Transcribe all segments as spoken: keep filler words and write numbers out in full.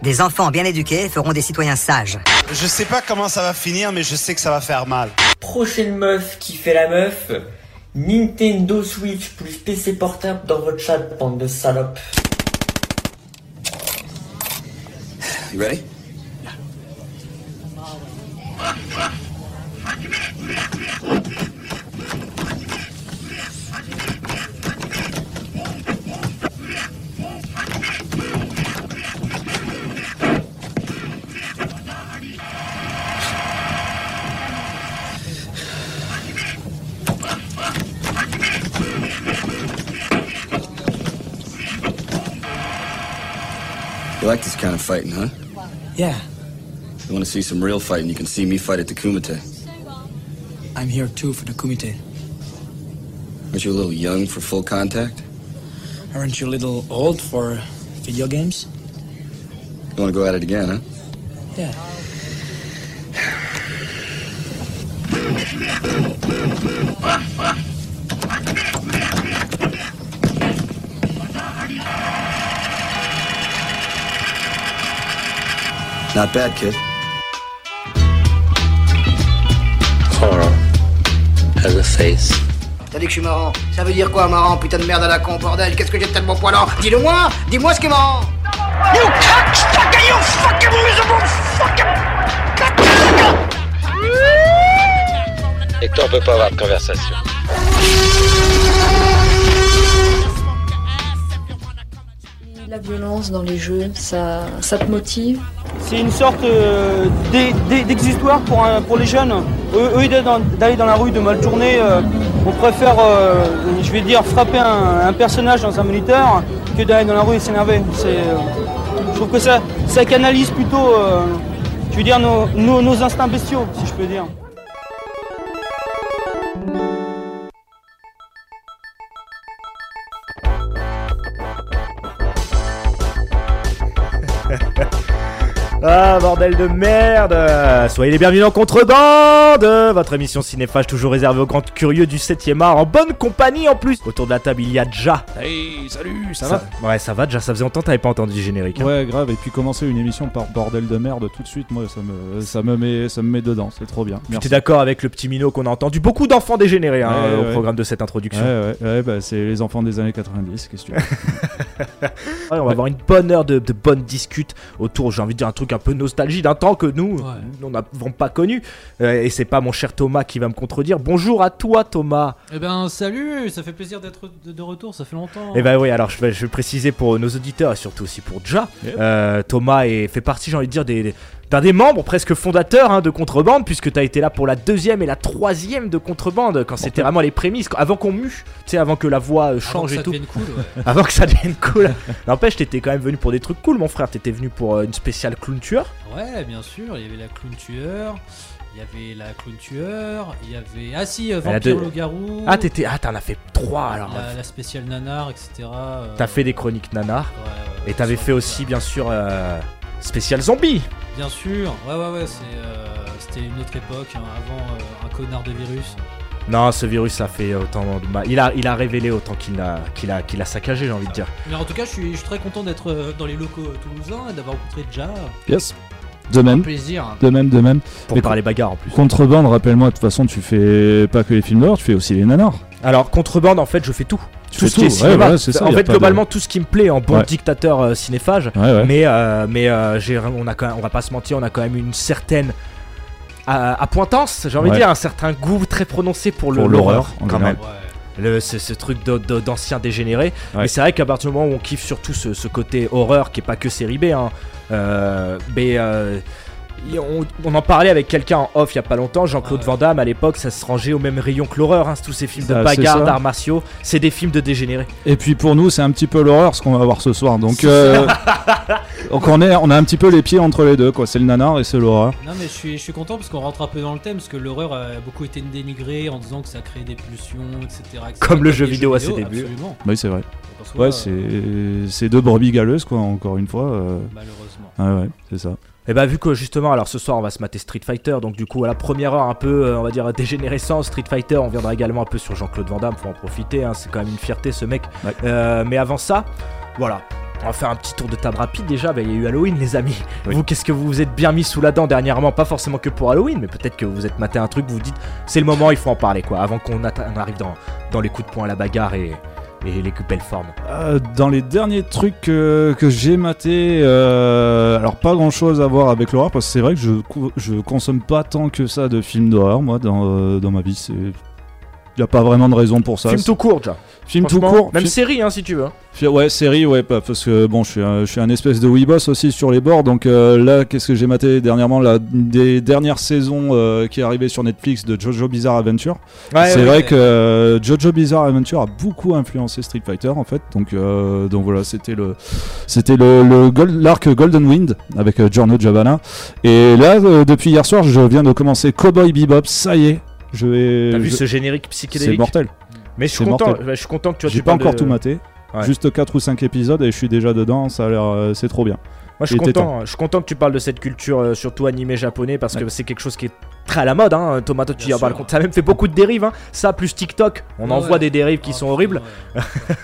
Des enfants bien éduqués feront des citoyens sages. Je sais pas comment ça va finir, mais je sais que ça va faire mal. Prochaine meuf qui fait la meuf, Nintendo Switch plus P C portable dans votre chat, bande de salopes. You ready? You like this kind of fighting, huh? Yeah, You want to see some real fighting, you can see me fight at the Kumite. I'm here too for the Kumite. Aren't you a little young for full contact? Aren't you a little old for video games? You want to go at it again, huh? Yeah. Not bad, kid. Horror has a face. T'as dit que je suis marrant. Ça veut dire quoi, marrant? Putain de merde à la con, bordel. Qu'est-ce que j'ai de tellement poilant? Dis-le-moi. Dis-moi ce qui est marrant. You cocksucker, you fucking miserable fucking... Et que toi, on peut pas avoir de conversation. La violence dans les jeux, ça, ça te motive? C'est une sorte euh, d'exutoire pour, un, pour les jeunes. Au lieu d'aller dans la rue de mal tourner, euh, on préfère, euh, je vais dire, frapper un, un personnage dans un moniteur que d'aller dans la rue et s'énerver. Euh, je trouve que ça, ça canalise plutôt, euh, je veux dire, nos, nos, nos instincts bestiaux, si je peux dire. Ah, bordel de merde! Soyez les bienvenus dans Contrebande! Votre émission cinéphage toujours réservée aux grands curieux du septième art, en bonne compagnie en plus! Autour de la table, il y a Ja. Hey, salut, ça, ça va? Ouais, ça va, Ja, ça faisait longtemps que t'avais pas entendu le générique. Hein. Ouais, grave, et puis commencer une émission par bordel de merde tout de suite, moi, ça me, ça me, met, ça me met dedans, c'est trop bien. Merci. T'es d'accord avec le petit minot qu'on a entendu? Beaucoup d'enfants dégénérés hein, ouais, au ouais. programme de cette introduction. Ouais, ouais, ouais, bah c'est les enfants des années quatre-vingt-dix, qu'est-ce que tu veux? Ouais, on va ouais. avoir une bonne heure de, de bonnes discutes autour, j'ai envie de dire un truc un peu nostalgie d'un temps que nous, ouais. nous n'avons pas connu. Euh, et c'est pas mon cher Thomas qui va me contredire. Bonjour à toi, Thomas. Eh ben, salut, ça fait plaisir d'être de, de retour, ça fait longtemps. Eh ben oui, alors je vais, je vais préciser pour nos auditeurs et surtout aussi pour Ja. Yep. Euh, Thomas est, fait partie, j'ai envie de dire, des... des d'un des membres presque fondateurs hein, de Contrebande, puisque tu as été là pour la deuxième et la troisième de Contrebande, quand c'était vraiment les prémices, avant qu'on mue, tu sais, avant que la voix euh, change et tout. Cool, ouais. Avant que ça devienne cool. N'empêche, t'étais quand même venu pour des trucs cool, mon frère. T'étais venu pour euh, une spéciale clown tueur. Ouais, bien sûr, il y avait la clown tueur. Il y avait la clown tueur, il y avait... Ah si, euh, Vampire de... Loup-Garou. Ah, t'étais... ah t'en as fait trois alors. La, la spéciale nanar, et cetera. Euh... T'as fait des chroniques nanar. Ouais, ouais, et t'avais fait aussi, bien sûr, euh, spécial zombie. Bien sûr, ouais, ouais, ouais, c'est, euh, c'était une autre époque, hein, avant euh, un connard de virus. Non, ce virus a fait autant de mal. Il a, il a révélé autant qu'il a, qu'il a, qu'il a saccagé, j'ai envie de dire. Mais en tout cas, je suis, je suis très content d'être dans les locaux toulousains et d'avoir rencontré Ja. Yes. De même. Un plaisir. De même, de même. Pour parler bagarre en plus. Contrebande, rappelle-moi, de toute façon, tu fais pas que les films d'horreur, tu fais aussi les nanars. Alors, Contrebande, en fait, je fais tout. Tu tout fais ce tout, qui est cinéma. ouais, ouais, c'est ça, en fait, globalement, de... tout ce qui me plaît en bon ouais. dictateur euh, cinéphage. Ouais, ouais. Mais, euh, mais euh, j'ai, on, a quand même, on va pas se mentir, on a quand même une certaine à, à pointance, j'ai envie ouais. de dire, un certain goût très prononcé pour, pour le, l'horreur, quand même. Ouais. Le, ce, ce truc de, de, d'ancien dégénéré. Ouais. Mais c'est vrai qu'à partir du moment où on kiffe surtout ce, ce côté horreur qui est pas que série B, hein, euh, mais. Euh, On, on en parlait avec quelqu'un en off il y a pas longtemps, Jean-Claude ah ouais. Van Damme à l'époque ça se rangeait au même rayon que l'horreur, hein, tous ces films de ah, bagarre, d'arts martiaux, c'est des films de dégénérés. Et puis pour nous c'est un petit peu l'horreur ce qu'on va voir ce soir, donc, euh, donc on, est, on a un petit peu les pieds entre les deux, quoi. C'est le nanar et c'est l'horreur. Non mais je suis, je suis content parce qu'on rentre un peu dans le thème, parce que l'horreur a beaucoup été dénigrée en disant que ça crée des pulsions, et cetera, et cetera. Comme le jeu vidéo à ses débuts. Absolument. Oui c'est vrai. Ouais, c'est, c'est deux brebis galeuses quoi, encore une fois. Euh... Malheureusement. Ah ouais, c'est ça. Et bah vu que justement alors ce soir on va se mater Street Fighter, donc du coup à la première heure un peu euh, on va dire dégénérescence Street Fighter, on viendra également un peu sur Jean-Claude Van Damme, faut en profiter, hein, c'est quand même une fierté ce mec. Ouais. Euh, mais avant ça, voilà, On va faire un petit tour de table rapide déjà. Bah, il y a eu Halloween, les amis. Oui. Vous, qu'est-ce que vous vous êtes bien mis sous la dent dernièrement? Pas forcément que pour Halloween, mais peut-être que vous êtes maté un truc, vous vous dites c'est le moment, il faut en parler quoi, avant qu'on atta- on arrive dans, dans les coups de poing, la bagarre et, et les belles formes. Euh, dans les derniers trucs que, que j'ai maté, euh, alors pas grand chose à voir avec l'horreur, parce que c'est vrai que je, je consomme pas tant que ça de films d'horreur, moi, dans, euh, dans ma vie. C'est... Il n'y a pas vraiment de raison pour ça. Film tout court, déjà. Film tout court. Même film... série, hein, si tu veux. Ouais, série, ouais, parce que bon, je suis un, je suis un espèce de weeboss aussi sur les bords, donc euh, là, qu'est-ce que j'ai maté dernièrement, la des dernières saisons euh, qui est arrivée sur Netflix de Jojo Bizarre Adventure. Ouais, c'est ouais, vrai ouais. que euh, Jojo Bizarre Adventure a beaucoup influencé Street Fighter en fait, donc euh, donc voilà, c'était le c'était le, le gold, l'arc Golden Wind avec euh, Giorno Giovanna, et là euh, depuis hier soir, je viens de commencer Cowboy Bebop, ça y est. Je vais, T'as vu je... ce générique psychédélique? C'est mortel. Mais je suis content, je suis content que tu as. J'ai pas encore de... tout maté, ouais. Juste quatre ou cinq épisodes et je suis déjà dedans. Ça a l'air, euh, c'est trop bien. Moi, je suis content. Je suis content que tu parles de cette culture, euh, surtout animé japonais, parce ouais. que c'est quelque chose qui est très à la mode. Hein. Thomas, toi, tu y as parlé. Ça a même fait beaucoup de dérives. Hein. Ça plus TikTok, on ouais, en ouais. voit des dérives qui oh, sont horribles. Ouais.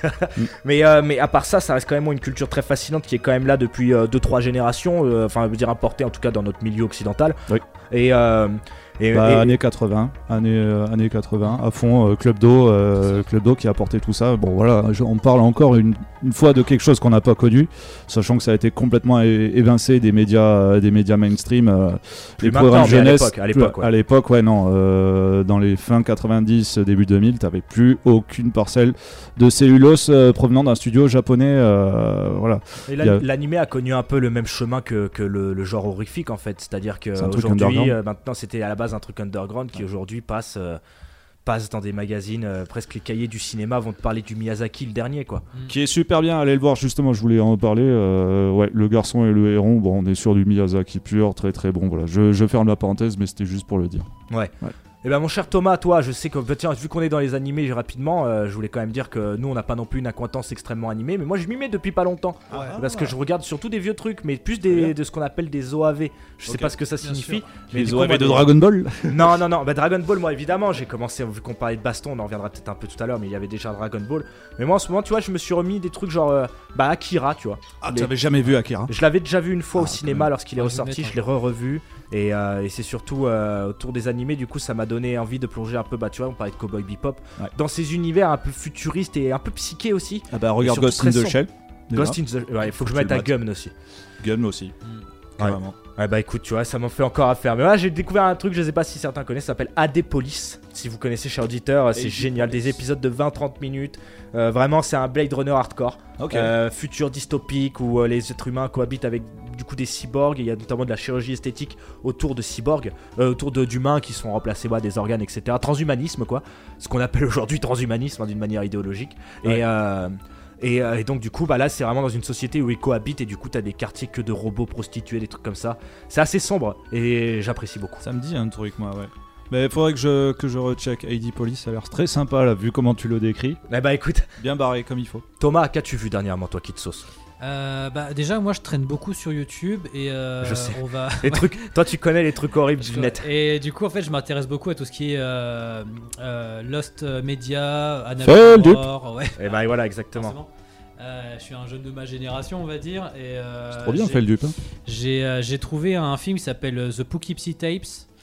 mais euh, mais à part ça, ça reste quand même une culture très fascinante qui est quand même là depuis deux euh, trois générations. Enfin, euh, je veux dire importée en tout cas dans notre milieu occidental. Oui. Et euh, Et, bah, et... années quatre-vingts, années, euh, années quatre-vingts, à fond, euh, Club Do, euh, Club Do qui a apporté tout ça. Bon voilà, je, on parle encore une, une fois de quelque chose qu'on n'a pas connu, sachant que ça a été complètement é- évincé des médias, euh, des médias mainstream. Euh, les programmes jeunesse, à l'époque, à l'époque, ouais. à l'époque, ouais non, euh, dans les fins quatre-vingt-dix, début deux mille, t'avais plus aucune parcelle de cellulose euh, provenant d'un studio japonais. Euh, voilà. Et l'an- a... L'animé a connu un peu le même chemin que, que le, le genre horrifique en fait, c'est-à-dire que aujourd'hui, euh, maintenant c'était à la base un truc underground qui aujourd'hui passe, euh, passe dans des magazines, euh, presque les cahiers du cinéma vont te parler du Miyazaki le dernier quoi. Mm. Qui est super bien, allez le voir justement, je voulais en parler. Euh, ouais, Le Garçon et le Héron, bon, on est sur du Miyazaki pur, très très bon. Voilà, je, je ferme la parenthèse, mais c'était juste pour le dire. Ouais. ouais. Et ben mon cher Thomas, toi, je sais que tiens, vu qu'on est dans les animés rapidement, euh, je voulais quand même dire que nous on n'a pas non plus une acquaintance extrêmement animée, mais moi je m'y mets depuis pas longtemps ah, parce ouais. que je regarde surtout des vieux trucs, mais plus des, de ce qu'on appelle des O A V. Je okay. sais pas ce que ça signifie. Mais les O A V de Dragon Ball. Non non non, bah Dragon Ball moi évidemment, j'ai commencé vu qu'on parlait de baston, on en reviendra peut-être un peu tout à l'heure, mais il y avait déjà Dragon Ball. Mais moi en ce moment, tu vois, je me suis remis des trucs genre euh, bah Akira, tu vois. Ah, tu avais jamais vu Akira? Je l'avais déjà vu une fois ah, au cinéma lorsqu'il est ressorti, je l'ai re-revu. Et, euh, et c'est surtout euh, autour des animés, du coup ça m'a donné envie de plonger un peu, bah tu vois, on parlait de Cowboy Bebop, ouais. dans ces univers un peu futuristes et un peu psychés aussi. Ah bah regarde Ghost in the Shell. Ghost in the... Ouais, il faut que je mette à Gum aussi. Gum aussi, mmh. ouais. Ouais bah écoute, tu vois, ça m'en fait encore à faire. Mais là, j'ai découvert un truc, je sais pas si certains connaissent, ça s'appelle A D Police. Si vous connaissez, cher auditeur, c'est génial. Des épisodes de vingt à trente minutes. Euh, vraiment, c'est un Blade Runner hardcore. Okay. Euh, futur dystopique où euh, les êtres humains cohabitent avec du coup des cyborgs. Il y a notamment de la chirurgie esthétique autour de cyborgs, euh, autour de, d'humains qui sont remplacés par bah, des organes, et cetera. Transhumanisme, quoi. Ce qu'on appelle aujourd'hui transhumanisme hein, d'une manière idéologique. Ouais. Et. Euh, Et, euh, et donc du coup bah là c'est vraiment dans une société où ils cohabitent et du coup t'as des quartiers que de robots prostitués, des trucs comme ça. C'est assez sombre et j'apprécie beaucoup. Ça me dit un truc moi ouais. Mais il faudrait que je, que je recheck. A D Police, ça a l'air très sympa là vu comment tu le décris. Eh bah écoute. Bien barré comme il faut. Thomas, qu'as-tu vu dernièrement toi qui te sauce? Euh, bah déjà moi je traîne beaucoup sur YouTube et euh, je sais. on va les trucs toi tu connais les trucs horribles du net et du coup en fait je m'intéresse beaucoup à tout ce qui est euh, euh, Lost Media, Annabelle, ouais. Et bah voilà exactement. Euh, je suis un jeune de ma génération on va dire et euh, c'est trop bien fait le dupe hein. j'ai, euh, j'ai trouvé un film qui s'appelle The Poughkeepsie Tapes.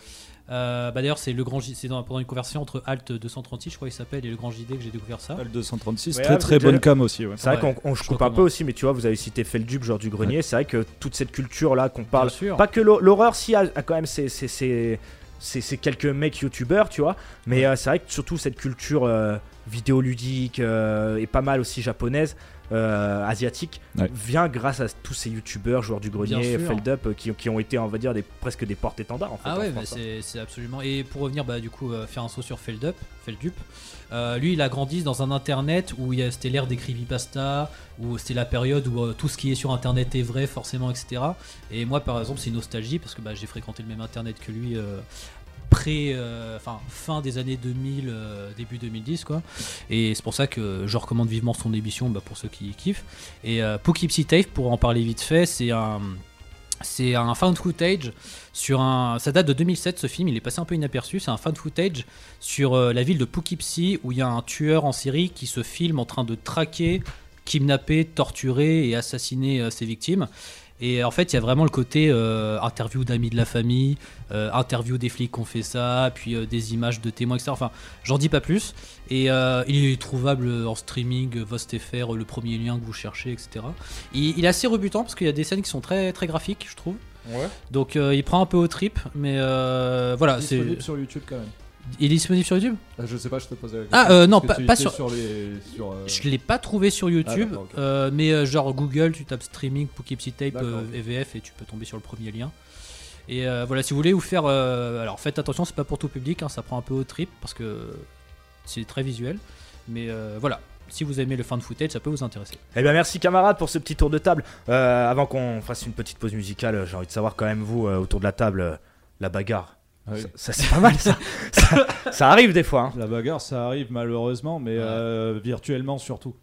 Euh, bah d'ailleurs c'est le grand J- c'est dans, pendant une conversion entre Alt deux cent trente-six je crois il s'appelle et le grand J D que j'ai découvert ça. Alt deux cent trente-six ouais, très très bonne cam aussi ouais. C'est vrai ouais, qu'on on, je coupe un peu aussi mais tu vois vous avez cité Feldup genre du grenier ouais. C'est vrai que toute cette culture là qu'on parle pas que l'horreur si a, a quand même c'est c'est c'est c'est, c'est quelques mecs youtubeurs tu vois mais ouais. euh, c'est vrai que surtout cette culture euh, vidéoludique euh, et pas mal aussi japonaise Euh, asiatique ouais. vient grâce à tous ces youtubeurs, joueurs du grenier, Feldup, qui, qui ont été, on va dire, des, presque des porte-étendards en fait. Ah ouais, France, bah c'est, c'est absolument. Et pour revenir, bah du coup, euh, faire un saut sur Feldup, Feldup. Euh, lui, il a grandi dans un internet où il y a, c'était l'ère des creepypasta, où c'était la période où euh, tout ce qui est sur internet est vrai, forcément, et cetera. Et moi, par exemple, c'est une nostalgie parce que bah, j'ai fréquenté le même internet que lui. Euh, pré enfin euh, fin des années deux mille euh, début deux mille dix quoi et c'est pour ça que je recommande vivement son émission bah, pour ceux qui kiffent et euh, Poughkeepsie Tape pour en parler vite fait c'est un c'est un found footage sur un ça date de deux mille sept ce film il est passé un peu inaperçu c'est un found footage sur euh, la ville de Poughkeepsie où il y a un tueur en série qui se filme en train de traquer kidnapper, torturer et assassiner euh, ses victimes. Et en fait, il y a vraiment le côté euh, interview d'amis de la famille, euh, interview des flics qui ont fait ça, puis euh, des images de témoins, et cetera. Enfin, j'en dis pas plus. Et euh, il est trouvable en streaming, Vost.fr, le premier lien que vous cherchez, et cetera. Il, il est assez rebutant parce qu'il y a des scènes qui sont très, très graphiques, je trouve. Ouais. Donc euh, il prend un peu au trip, mais euh, voilà. C'est disponible c'est... sur YouTube quand même. Il est disponible sur YouTube ? Je sais pas, je te posais la question. Ah euh, non, Parce pas, que pas tu sur. étais sur les, sur, euh... Je l'ai pas trouvé sur YouTube, Ah, okay. euh, mais euh, genre Google, tu tapes streaming Poughkeepsie Tape euh, okay. E V F et tu peux tomber sur le premier lien. Et euh, voilà, si vous voulez vous faire, euh, alors faites attention, c'est pas pour tout public, hein, ça prend un peu au trip parce que c'est très visuel, mais euh, voilà. Si vous aimez le fan footage, ça peut vous intéresser. Eh bien merci camarades pour ce petit tour de table. Euh, avant qu'on fasse une petite pause musicale, j'ai envie de savoir quand même vous euh, autour de la table euh, la bagarre. Oui. Ça, ça c'est pas mal ça. ça. Ça arrive des fois. Hein. La bagarre, ça arrive malheureusement, mais ouais. euh, virtuellement surtout.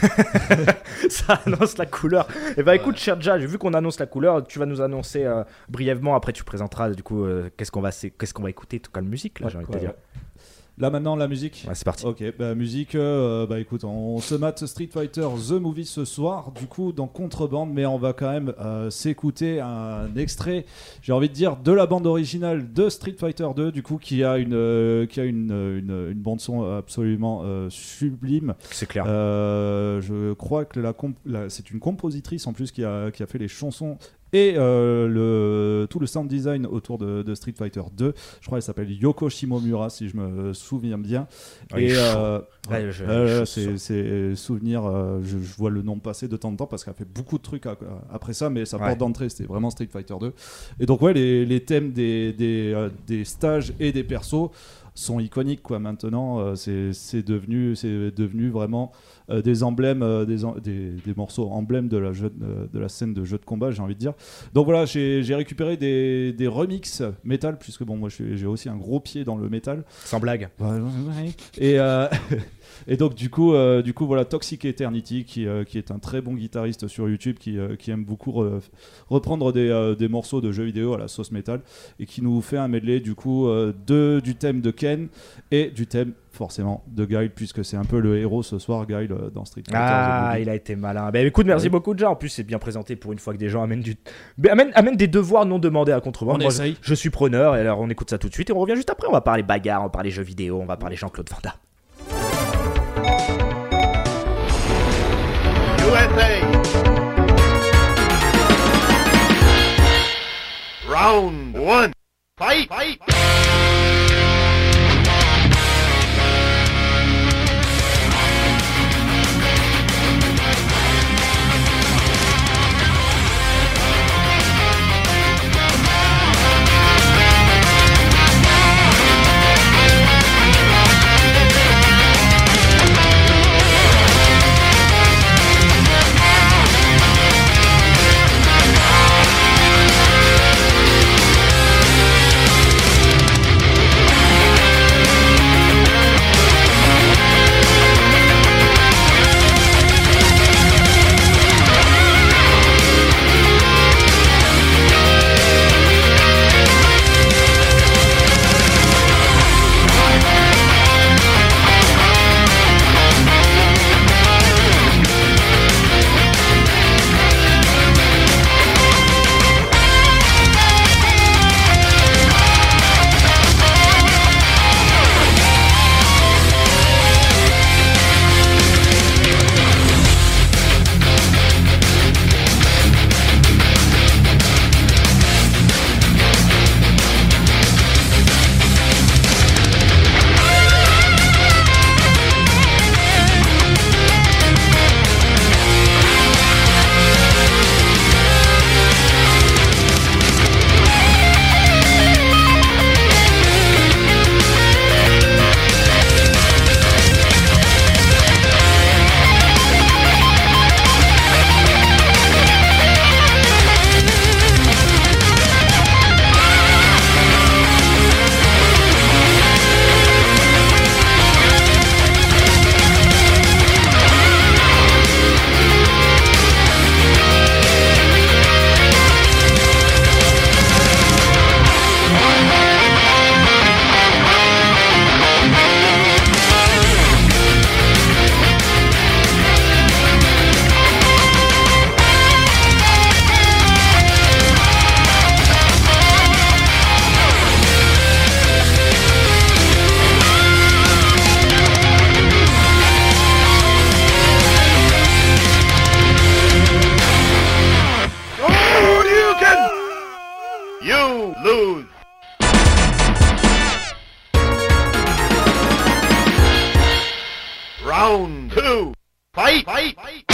Ça annonce la couleur. Et bah ouais. Écoute, cher Judge, vu qu'on annonce la couleur, tu vas nous annoncer euh, brièvement. Après, tu présenteras du coup euh, qu'est-ce qu'on va, qu'est-ce qu'on va écouter, tout comme musique là, ouais, j'ai envie de ouais, te dire. Ouais. Là maintenant la musique. Ouais, c'est parti. Ok, bah musique, euh, bah écoute, on se mate Street Fighter The Movie ce soir, du coup dans Contrebande, mais on va quand même euh, s'écouter un extrait, j'ai envie de dire, de la bande originale de Street Fighter deux, du coup qui a une, euh, qui a une, une, une bande son absolument euh, sublime. C'est clair. Euh, je crois que la, comp- la c'est une compositrice en plus qui a, qui a fait les chansons. Et euh, le, tout le sound design autour de, de Street Fighter deux, je crois qu'elle s'appelle Yoko Shimomura, si je me souviens bien. Ouais, et euh, ouais, je, euh, je, c'est, c'est souvenir, euh, je, je vois le nom passer de temps en temps parce qu'elle a fait beaucoup de trucs à, après ça, mais sa porte ouais. d'entrée c'était vraiment Street Fighter deux. Et donc ouais, les, les thèmes des, des, euh, des stages et des persos sont iconiques quoi. Maintenant euh, c'est, c'est, devenu, c'est devenu vraiment euh, des emblèmes, euh, des, des, des morceaux emblèmes de la, jeu, euh, de la scène de jeu de combat, j'ai envie de dire. Donc voilà, j'ai, j'ai récupéré des, des remixes métal, puisque bon moi j'ai, j'ai aussi un gros pied dans le métal. Sans blague. Ouais, ouais, ouais. Et, euh, et donc du coup, euh, du coup voilà, Toxic Eternity qui, euh, qui est un très bon guitariste sur YouTube, qui, euh, qui aime beaucoup re, reprendre des, euh, des morceaux de jeux vidéo à la sauce métal, et qui nous fait un medley du coup euh, de, du thème de Ken et du thème forcément de Guile, puisque c'est un peu le héros ce soir, Guile, dans Street Fighter. Ah, il a été malin. Bah écoute, merci ouais. beaucoup déjà. En plus, c'est bien présenté pour une fois que des gens amènent, du... amènent, amènent des devoirs non demandés à Contrebande. Moi, je, je suis preneur, et alors on écoute ça tout de suite et on revient juste après. On va parler bagarre, on va parler jeux vidéo, on va parler Jean-Claude Van Damme. U S A Round one. Fight! Fight! You lose. Round two. Fight! Fight! Fight!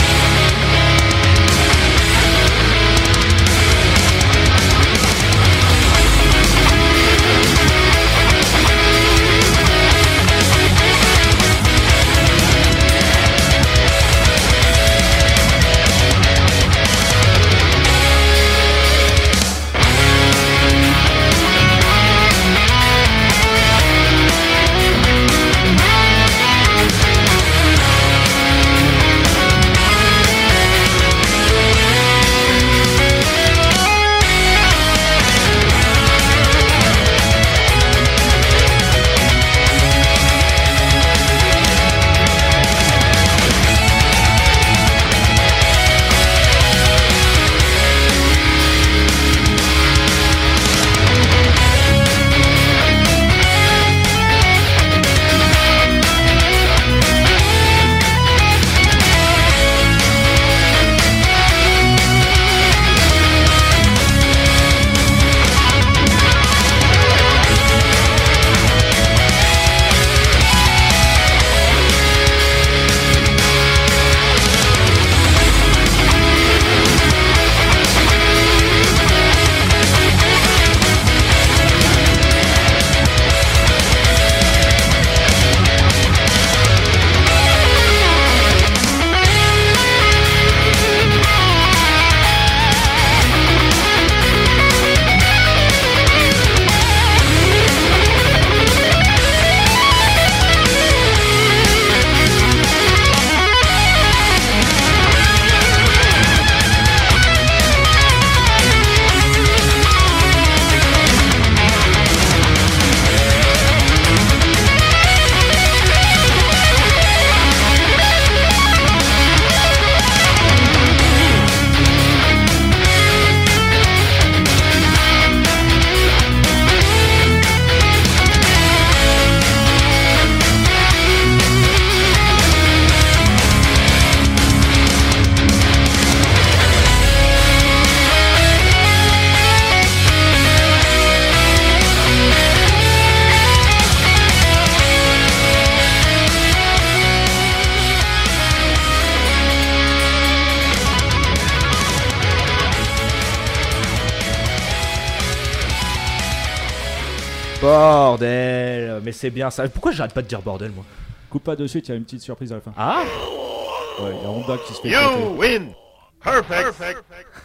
Bordel, mais c'est bien ça. Pourquoi j'arrête pas de dire bordel, moi? Coupe pas de suite, il y a une petite surprise à la fin. Ah ouais, il y a Honda qui se fait You win. Perfect.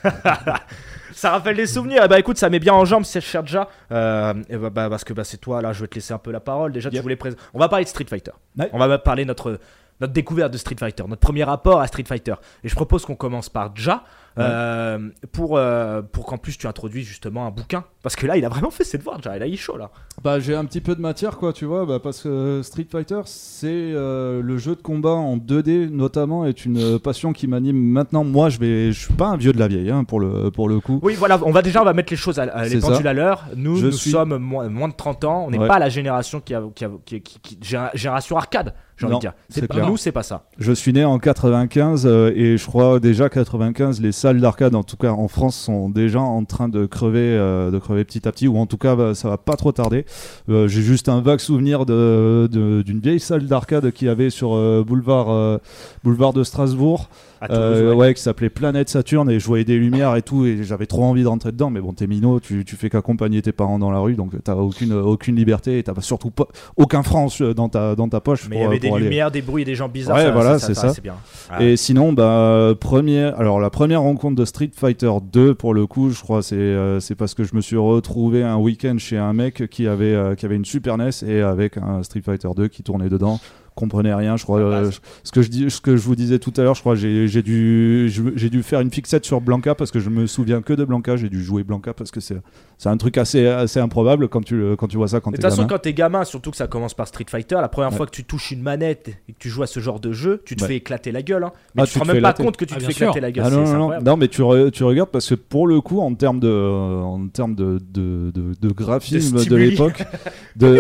Ça rappelle des souvenirs. Eh bah écoute, ça met bien en jambes, c'est cher déjà. Euh, et bah, bah, parce que bah, c'est toi là, je vais te laisser un peu la parole. Déjà, yep. tu voulais présenter. On va parler de Street Fighter. Ouais. On va parler de notre notre découverte de Street Fighter, notre premier rapport à Street Fighter. Et je propose qu'on commence par Ja. Ouais. Euh, pour, euh, pour qu'en plus tu introduises justement un bouquin, parce que là il a vraiment fait ses devoirs, déjà, il a eu chaud là. Bah j'ai un petit peu de matière quoi, tu vois, bah, parce que Street Fighter c'est euh, le jeu de combat en deux D notamment est une passion qui m'anime maintenant. Moi je vais, je suis pas un vieux de la vieille hein, pour le pour le coup. Oui voilà, on va déjà on va mettre les choses à, à les pendules à l'heure. Nous je nous suis... sommes moins, moins de trente ans, on n'est ouais. pas la génération qui a, qui a qui, qui, qui, qui génération arcade. J'ai envie de dire. C'est c'est pas, nous, c'est pas ça. Je suis né en quatre-vingt-quinze euh, et je crois déjà quatre-vingt-quinze, les salles d'arcade, en tout cas en France, sont déjà en train de crever, euh, de crever petit à petit, ou en tout cas bah, ça va pas trop tarder. Euh, j'ai juste un vague souvenir de, de, d'une vieille salle d'arcade qu'il y avait sur euh, boulevard, euh, boulevard de Strasbourg. Toulouse, euh, ouais. ouais, qui s'appelait Planète Saturne, et je voyais des lumières et tout, et j'avais trop envie d'entrer dedans. Mais bon, t'es minot, tu, tu fais qu'accompagner tes parents dans la rue, donc t'as aucune, aucune liberté, et t'as surtout pas, aucun franc dans ta, dans ta poche. Mais il y avait des aller... lumières, des bruits, des gens bizarres. Ouais, ça, voilà, ça, c'est ça. ça. ça c'est bien. Ah. Et sinon, bah, première, alors la première rencontre de Street Fighter deux, pour le coup, je crois, c'est, euh, c'est parce que je me suis retrouvé un week-end chez un mec qui avait, euh, qui avait une Super N E S et avec un Street Fighter deux qui tournait dedans. Comprenais rien, je crois. Euh, ce que je dis, ce que je vous disais tout à l'heure, je crois, j'ai, j'ai dû, j'ai dû faire une fixette sur Blanca parce que je me souviens que de Blanca. J'ai dû jouer Blanca parce que c'est, c'est un truc assez, assez improbable quand tu, quand tu vois ça quand t'es gamin. De toute façon, quand t'es gamin, surtout que ça commence par Street Fighter, la première ouais. fois que tu touches une manette et que tu joues à ce genre de jeu, tu te ouais. fais éclater la gueule. Hein. Mais ah, tu te rends même pas compte que tu ah, te fais sûr. éclater la gueule. Ah, non, non, non, non, mais tu, re, tu regardes parce que pour le coup, en termes de, en termes de, de, de, de graphisme de, de l'époque, de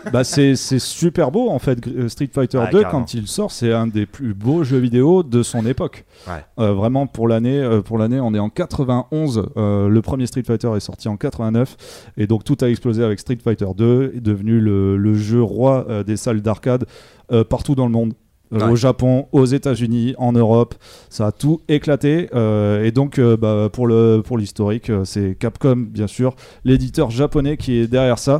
bah c'est, c'est super beau en fait. Street Fighter ouais, deux carrément. Quand il sort, c'est un des plus beaux jeux vidéo de son époque. Ouais. Euh, vraiment pour l'année, euh, pour l'année, on est en quatre-vingt-onze. Euh, le premier Street Fighter est sorti en quatre-vingt-neuf, et donc tout a explosé avec Street Fighter deux, est devenu le, le jeu roi euh, des salles d'arcade euh, partout dans le monde. Euh, ouais. Au Japon, aux États-Unis, en Europe, ça a tout éclaté. Euh, et donc, euh, bah, pour, le, pour l'historique, euh, c'est Capcom, bien sûr, l'éditeur japonais qui est derrière ça.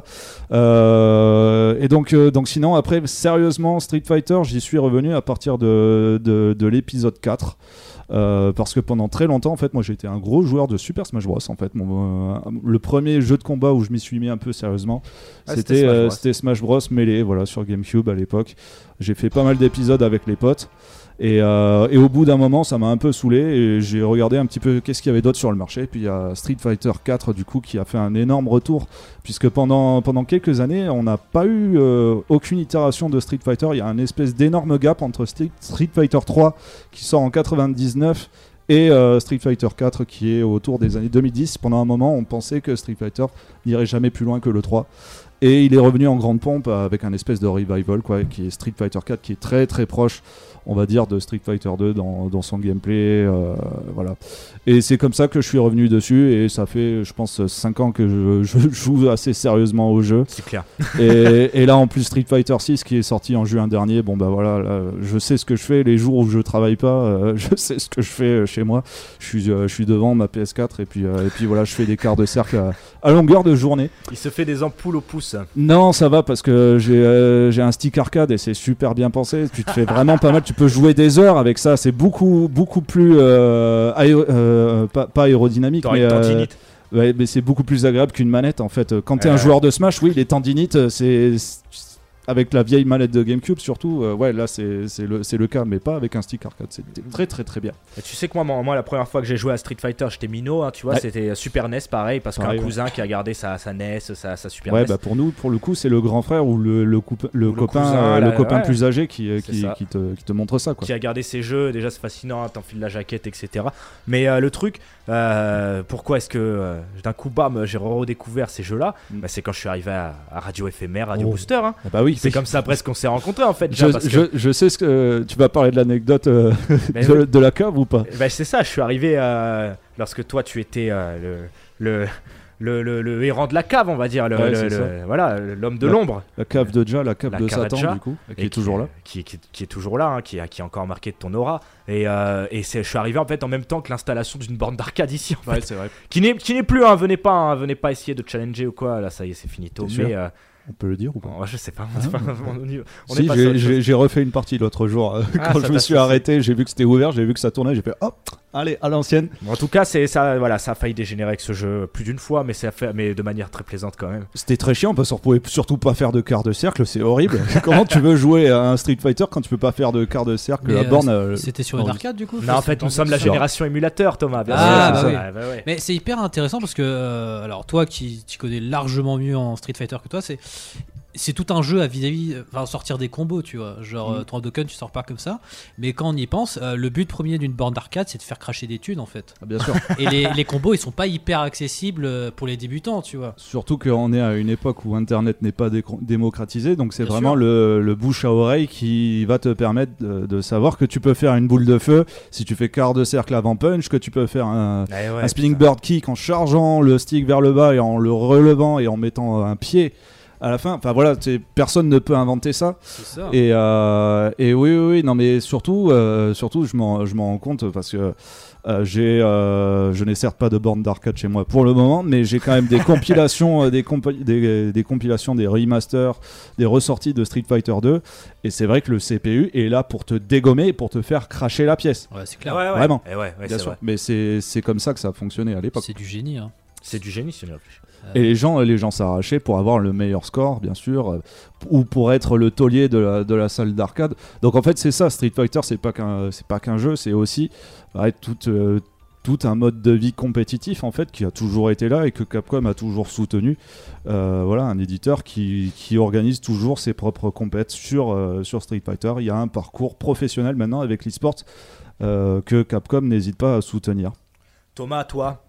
Euh, et donc, euh, donc, sinon, après, sérieusement, Street Fighter, j'y suis revenu à partir de, de, de l'épisode quatre. Euh, parce que pendant très longtemps, en fait, moi, j'ai été un gros joueur de Super Smash Bros. En fait, mon, euh, le premier jeu de combat où je m'y suis mis un peu sérieusement, ah, c'était, c'était, Smash euh, c'était Smash Bros Melee, voilà, sur GameCube à l'époque. J'ai fait pas mal d'épisodes avec les potes. Et, euh, et au bout d'un moment, ça m'a un peu saoulé et j'ai regardé un petit peu qu'est-ce qu'il y avait d'autre sur le marché. Et puis il y a Street Fighter quatre du coup qui a fait un énorme retour, puisque pendant, pendant quelques années, on n'a pas eu euh, aucune itération de Street Fighter. Il y a un espèce d'énorme gap entre Street, Street Fighter trois qui sort en quatre-vingt-dix-neuf et euh, Street Fighter quatre qui est autour des années deux mille dix. Pendant un moment, on pensait que Street Fighter n'irait jamais plus loin que le trois. Et il est revenu en grande pompe avec un espèce de revival, quoi, qui est Street Fighter quatre, qui est très très proche, on va dire, de Street Fighter deux dans, dans son gameplay, euh, voilà. Et c'est comme ça que je suis revenu dessus, et ça fait, je pense, cinq ans que je, je joue assez sérieusement au jeu. C'est clair. et, et là, en plus, Street Fighter six, qui est sorti en juin dernier, bon bah voilà, là, je sais ce que je fais. Les jours où je travaille pas, euh, je sais ce que je fais chez moi. Je suis, euh, je suis devant ma P S quatre, et puis, euh, et puis voilà, je fais des quarts de cercle à, à longueur de journée. Il se fait des ampoules au pouce. Non, ça va, parce que j'ai, euh, j'ai un stick arcade et c'est super bien pensé. Tu te fais vraiment pas mal, tu peux jouer des heures avec ça. C'est beaucoup, beaucoup plus euh, aéro- euh, pas, pas aérodynamique, T'aurais mais, une tendinite. euh, ouais, mais c'est beaucoup plus agréable qu'une manette en fait. Quand t'es euh... un joueur de Smash, oui, les tendinites, c'est, c'est avec la vieille manette de GameCube surtout, euh, ouais, là c'est, c'est, le, c'est le cas, mais pas avec un stick arcade. C'était très très très bien. Et tu sais que moi, moi, la première fois que j'ai joué à Street Fighter, j'étais minot, hein, tu vois, ouais. C'était Super N E S pareil, parce qu'un ouais, cousin ouais. qui a gardé sa, sa N E S, sa, sa Super ouais, N E S. Bah pour nous, pour le coup, c'est le grand frère ou le, le, coupe, le, ou copain, le, cousin, euh, la, le copain ouais. plus âgé qui, qui, qui, te, qui te montre ça, quoi. Qui a gardé ses jeux, déjà c'est fascinant, hein, t'enfiles la jaquette, et cetera. Mais euh, le truc, euh, pourquoi est-ce que euh, d'un coup, bam, j'ai redécouvert ces jeux-là, mm. bah, c'est quand je suis arrivé à, à Radio F M R, Radio oh. Booster. Hein. Ah bah oui, c'est oui. comme ça presque qu'on s'est rencontrés en fait. Je, parce je, que... je sais ce que euh, tu vas parler de l'anecdote euh, de, oui. de la cave ou pas. Bah, c'est ça, je suis arrivé euh, lorsque toi tu étais euh, le, le, le, le, le héros de la cave, on va dire, le, ouais, le, le, l'homme de la, l'ombre. La cave de Ja, la cave la de cave Satan, de Ja, du coup, qui est est toujours qui, là. Qui, qui, qui est toujours là, hein, qui, qui est encore marqué de ton aura. Et, euh, et c'est, je suis arrivé en fait en même temps que l'installation d'une borne d'arcade ici, en ouais, fait, c'est vrai. Qui n'est, qui n'est plus, hein, venez pas, hein, venez pas essayer de challenger ou quoi, là ça y est, c'est finito. T'es mais On peut le dire ou pas? Oh, je sais pas. Ah, c'est pas on on si, j'ai, j'ai, j'ai refait une partie l'autre jour. Ah, quand je me suis fait. arrêté, j'ai vu que c'était ouvert, j'ai vu que ça tournait, j'ai fait hop, allez, à l'ancienne. Bon, en tout cas, c'est, ça, voilà, ça a failli dégénérer avec ce jeu plus d'une fois, mais, ça fait, mais de manière très plaisante quand même. C'était très chiant parce qu'on pouvait surtout pas faire de quart de cercle, c'est horrible. Comment tu veux jouer à un Street Fighter quand tu peux pas faire de quart de cercle mais à euh, borne euh, C'était sur une arcade du coup? Non, en fait, nous sommes la génération émulateur, Thomas. Bien ah, sûr. Bah oui. Ah, bah ouais. Mais c'est hyper intéressant parce que, euh, alors toi qui tu connais largement mieux en Street Fighter que toi, c'est. C'est tout un jeu à vis-à-vis, enfin sortir des combos, tu vois. Genre, mm. euh, ton Hadouken, tu sors pas comme ça. Mais quand on y pense, euh, le but premier d'une borne d'arcade, c'est de faire cracher des thunes en fait. Ah, bien sûr. Et les, les combos, ils sont pas hyper accessibles pour les débutants, tu vois. Surtout qu'on est à une époque où Internet n'est pas dé- démocratisé, donc c'est bien vraiment le, le bouche à oreille qui va te permettre de, de savoir que tu peux faire une boule de feu si tu fais quart de cercle avant punch, que tu peux faire un, ouais, un spinning bird kick en chargeant le stick vers le bas et en le relevant et en mettant un pied à la fin. Enfin voilà, personne ne peut inventer ça. C'est ça. Et, euh, et oui, oui, oui, non, mais surtout, euh, surtout je, m'en, je m'en rends compte parce que euh, j'ai, euh, je n'ai certes pas de borne d'arcade chez moi pour le moment, mais j'ai quand même des compilations, des, compi- des, des compilations, des remasters, des ressorties de Street Fighter deux. Et c'est vrai que le C P U est là pour te dégommer et pour te faire cracher la pièce. Ouais, c'est clair. Ouais, ouais. Vraiment. Et ouais, ouais, bien c'est sûr. vrai. Mais c'est, c'est comme ça que ça a fonctionné à l'époque. C'est du génie, hein. C'est du génie, si on y réfléchit. Et les gens, les gens s'arrachaient pour avoir le meilleur score, bien sûr, euh, ou pour être le taulier de la, de la salle d'arcade. Donc en fait, c'est ça, Street Fighter, c'est pas qu'un, c'est pas qu'un jeu, c'est aussi bah, tout, euh, tout un mode de vie compétitif en fait qui a toujours été là et que Capcom a toujours soutenu. Euh, voilà, un éditeur qui, qui organise toujours ses propres compètes sur, euh, sur Street Fighter. Il y a un parcours professionnel maintenant avec l'e-sport euh, que Capcom n'hésite pas à soutenir. Thomas, toi,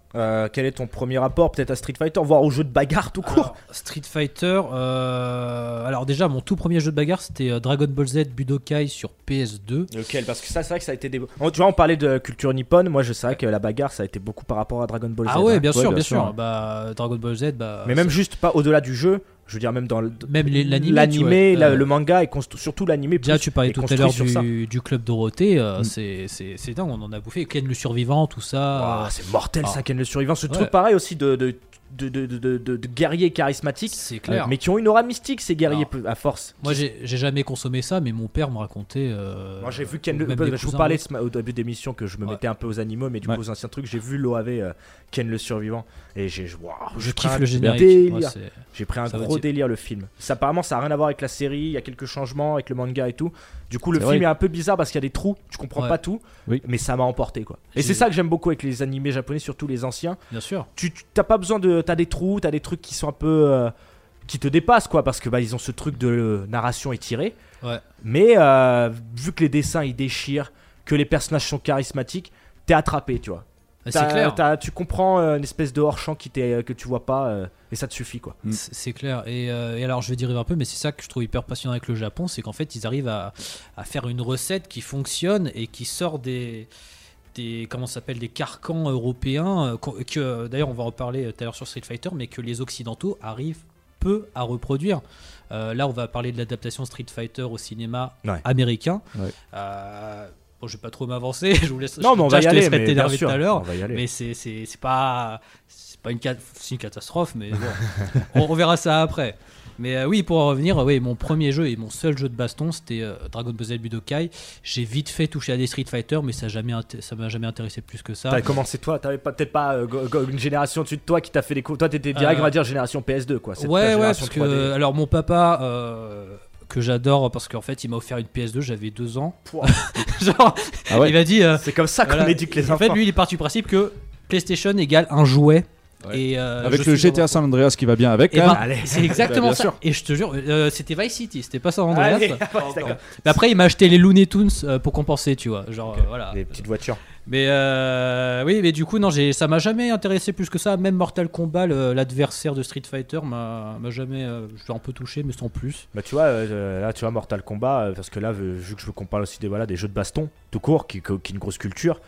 Euh, quel est ton premier rapport peut-être à Street Fighter, voire au jeu de bagarre tout court? Alors, Street Fighter, euh... alors déjà mon tout premier jeu de bagarre c'était Dragon Ball Z Budokai sur P S deux. Lequel? Parce que ça c'est vrai que ça a été des... Tu vois on parlait de culture nippone, moi je sais que la bagarre ça a été beaucoup par rapport à Dragon Ball Z. Ah ouais hein. bien sûr, ouais, bien sûr, sûr. Bah, Dragon Ball Z bah, mais même juste pas au-delà du jeu. Je veux dire même dans le, même les, l'animé, l'animé la, euh, le manga et constru- surtout l'animé. Déjà tu parlais tout à l'heure du, du club Dorothée, euh, mm. c'est, c'est, c'est dingue, on en a bouffé. Ken le survivant, tout ça. Oh, euh... C'est mortel ah. ça, Ken le survivant. Ce ouais. truc pareil aussi de, de, de, de, de, de, de guerriers charismatiques. C'est clair. Euh, mais qui ont une aura mystique ces guerriers alors, à force. Moi j'ai, j'ai jamais consommé ça, mais mon père me racontait. Euh, moi j'ai vu Ken le. Je vous parlais au début d'émission que je me ouais. mettais un peu aux animaux, mais du ouais. coup aux anciens trucs, j'ai vu l'O A V euh, Ken le survivant et j'ai. Wow, je kiffe le générique. Délire. Moi, j'ai pris un gros délire le film. Ça, apparemment, ça n'a rien à voir avec la série. Il y a quelques changements avec le manga et tout. Du coup, le c'est film vrai. est un peu bizarre parce qu'il y a des trous. Tu comprends ouais. pas tout. Oui. Mais ça m'a emporté, quoi. Et j'ai... c'est ça que j'aime beaucoup avec les animés japonais, surtout les anciens. Bien sûr. Tu t'as pas besoin de. T'as des trous, t'as des trucs qui sont un peu. Euh, qui te dépassent, quoi. Parce que bah, ils ont ce truc de euh, narration étirée. Ouais. Mais euh, vu que les dessins ils déchirent, que les personnages sont charismatiques, t'es attrapé, tu vois. C'est clair. T'as, tu comprends euh, une espèce de hors-champ qui t'est, que tu vois pas euh, et ça te suffit quoi. Mm. C'est, c'est clair. Et, euh, et alors je vais dériver un peu, mais c'est ça que je trouve hyper passionnant avec le Japon, c'est qu'en fait ils arrivent à, à faire une recette qui fonctionne et qui sort des, des comment ça s'appelle des carcans européens que, que d'ailleurs on va en reparler tout à l'heure sur Street Fighter, mais que les occidentaux arrivent peu à reproduire. Euh, là on va parler de l'adaptation Street Fighter au cinéma ouais. américain. Ouais. Euh, Bon, je vais pas trop m'avancer, je vous laisse. Non, mais on va y aller. Mais t'énerver tout à l'heure. Mais c'est, c'est, c'est pas, c'est pas une, cat... c'est une catastrophe, mais bon, on, on verra ça après. Mais euh, oui, pour en revenir, oui, mon premier jeu et mon seul jeu de baston, c'était euh, Dragon Ball Z Budokai. J'ai vite fait toucher à des Street Fighter, mais ça, jamais int- ça m'a jamais intéressé plus que ça. T'avais commencé toi, t'avais pas, peut-être pas euh, go- go- une génération dessus de toi qui t'a fait des coups. Toi, t'étais direct, euh... on va dire génération P S deux, quoi. Cette ouais, ouais, parce que euh, alors mon papa. Euh... que j'adore parce qu'en fait il m'a offert une P S deux, j'avais deux ans. Genre ah ouais. il m'a dit euh, c'est comme ça qu'on voilà. éduque les enfants. En fait lui il est parti du principe que PlayStation égale un jouet. Ouais. Et euh, avec le G T A San Andreas qui va bien avec ben, c'est exactement bah, ça sûr. Et je te jure euh, c'était Vice City, c'était pas San Andreas. Allez, mais après il m'a acheté les Looney Tunes euh, pour compenser, tu vois, genre okay. euh, voilà les petites voitures. Mais euh, oui, mais du coup non, j'ai, ça m'a jamais intéressé plus que ça. Même Mortal Kombat, le, l'adversaire de Street Fighter, m'a, m'a jamais, euh, je l'ai un peu touché, mais sans plus. Bah tu vois, euh, là tu vois Mortal Kombat, euh, parce que là vu que je veux qu'on parle aussi des voilà des jeux de baston tout court, qui, qui, qui est une grosse culture.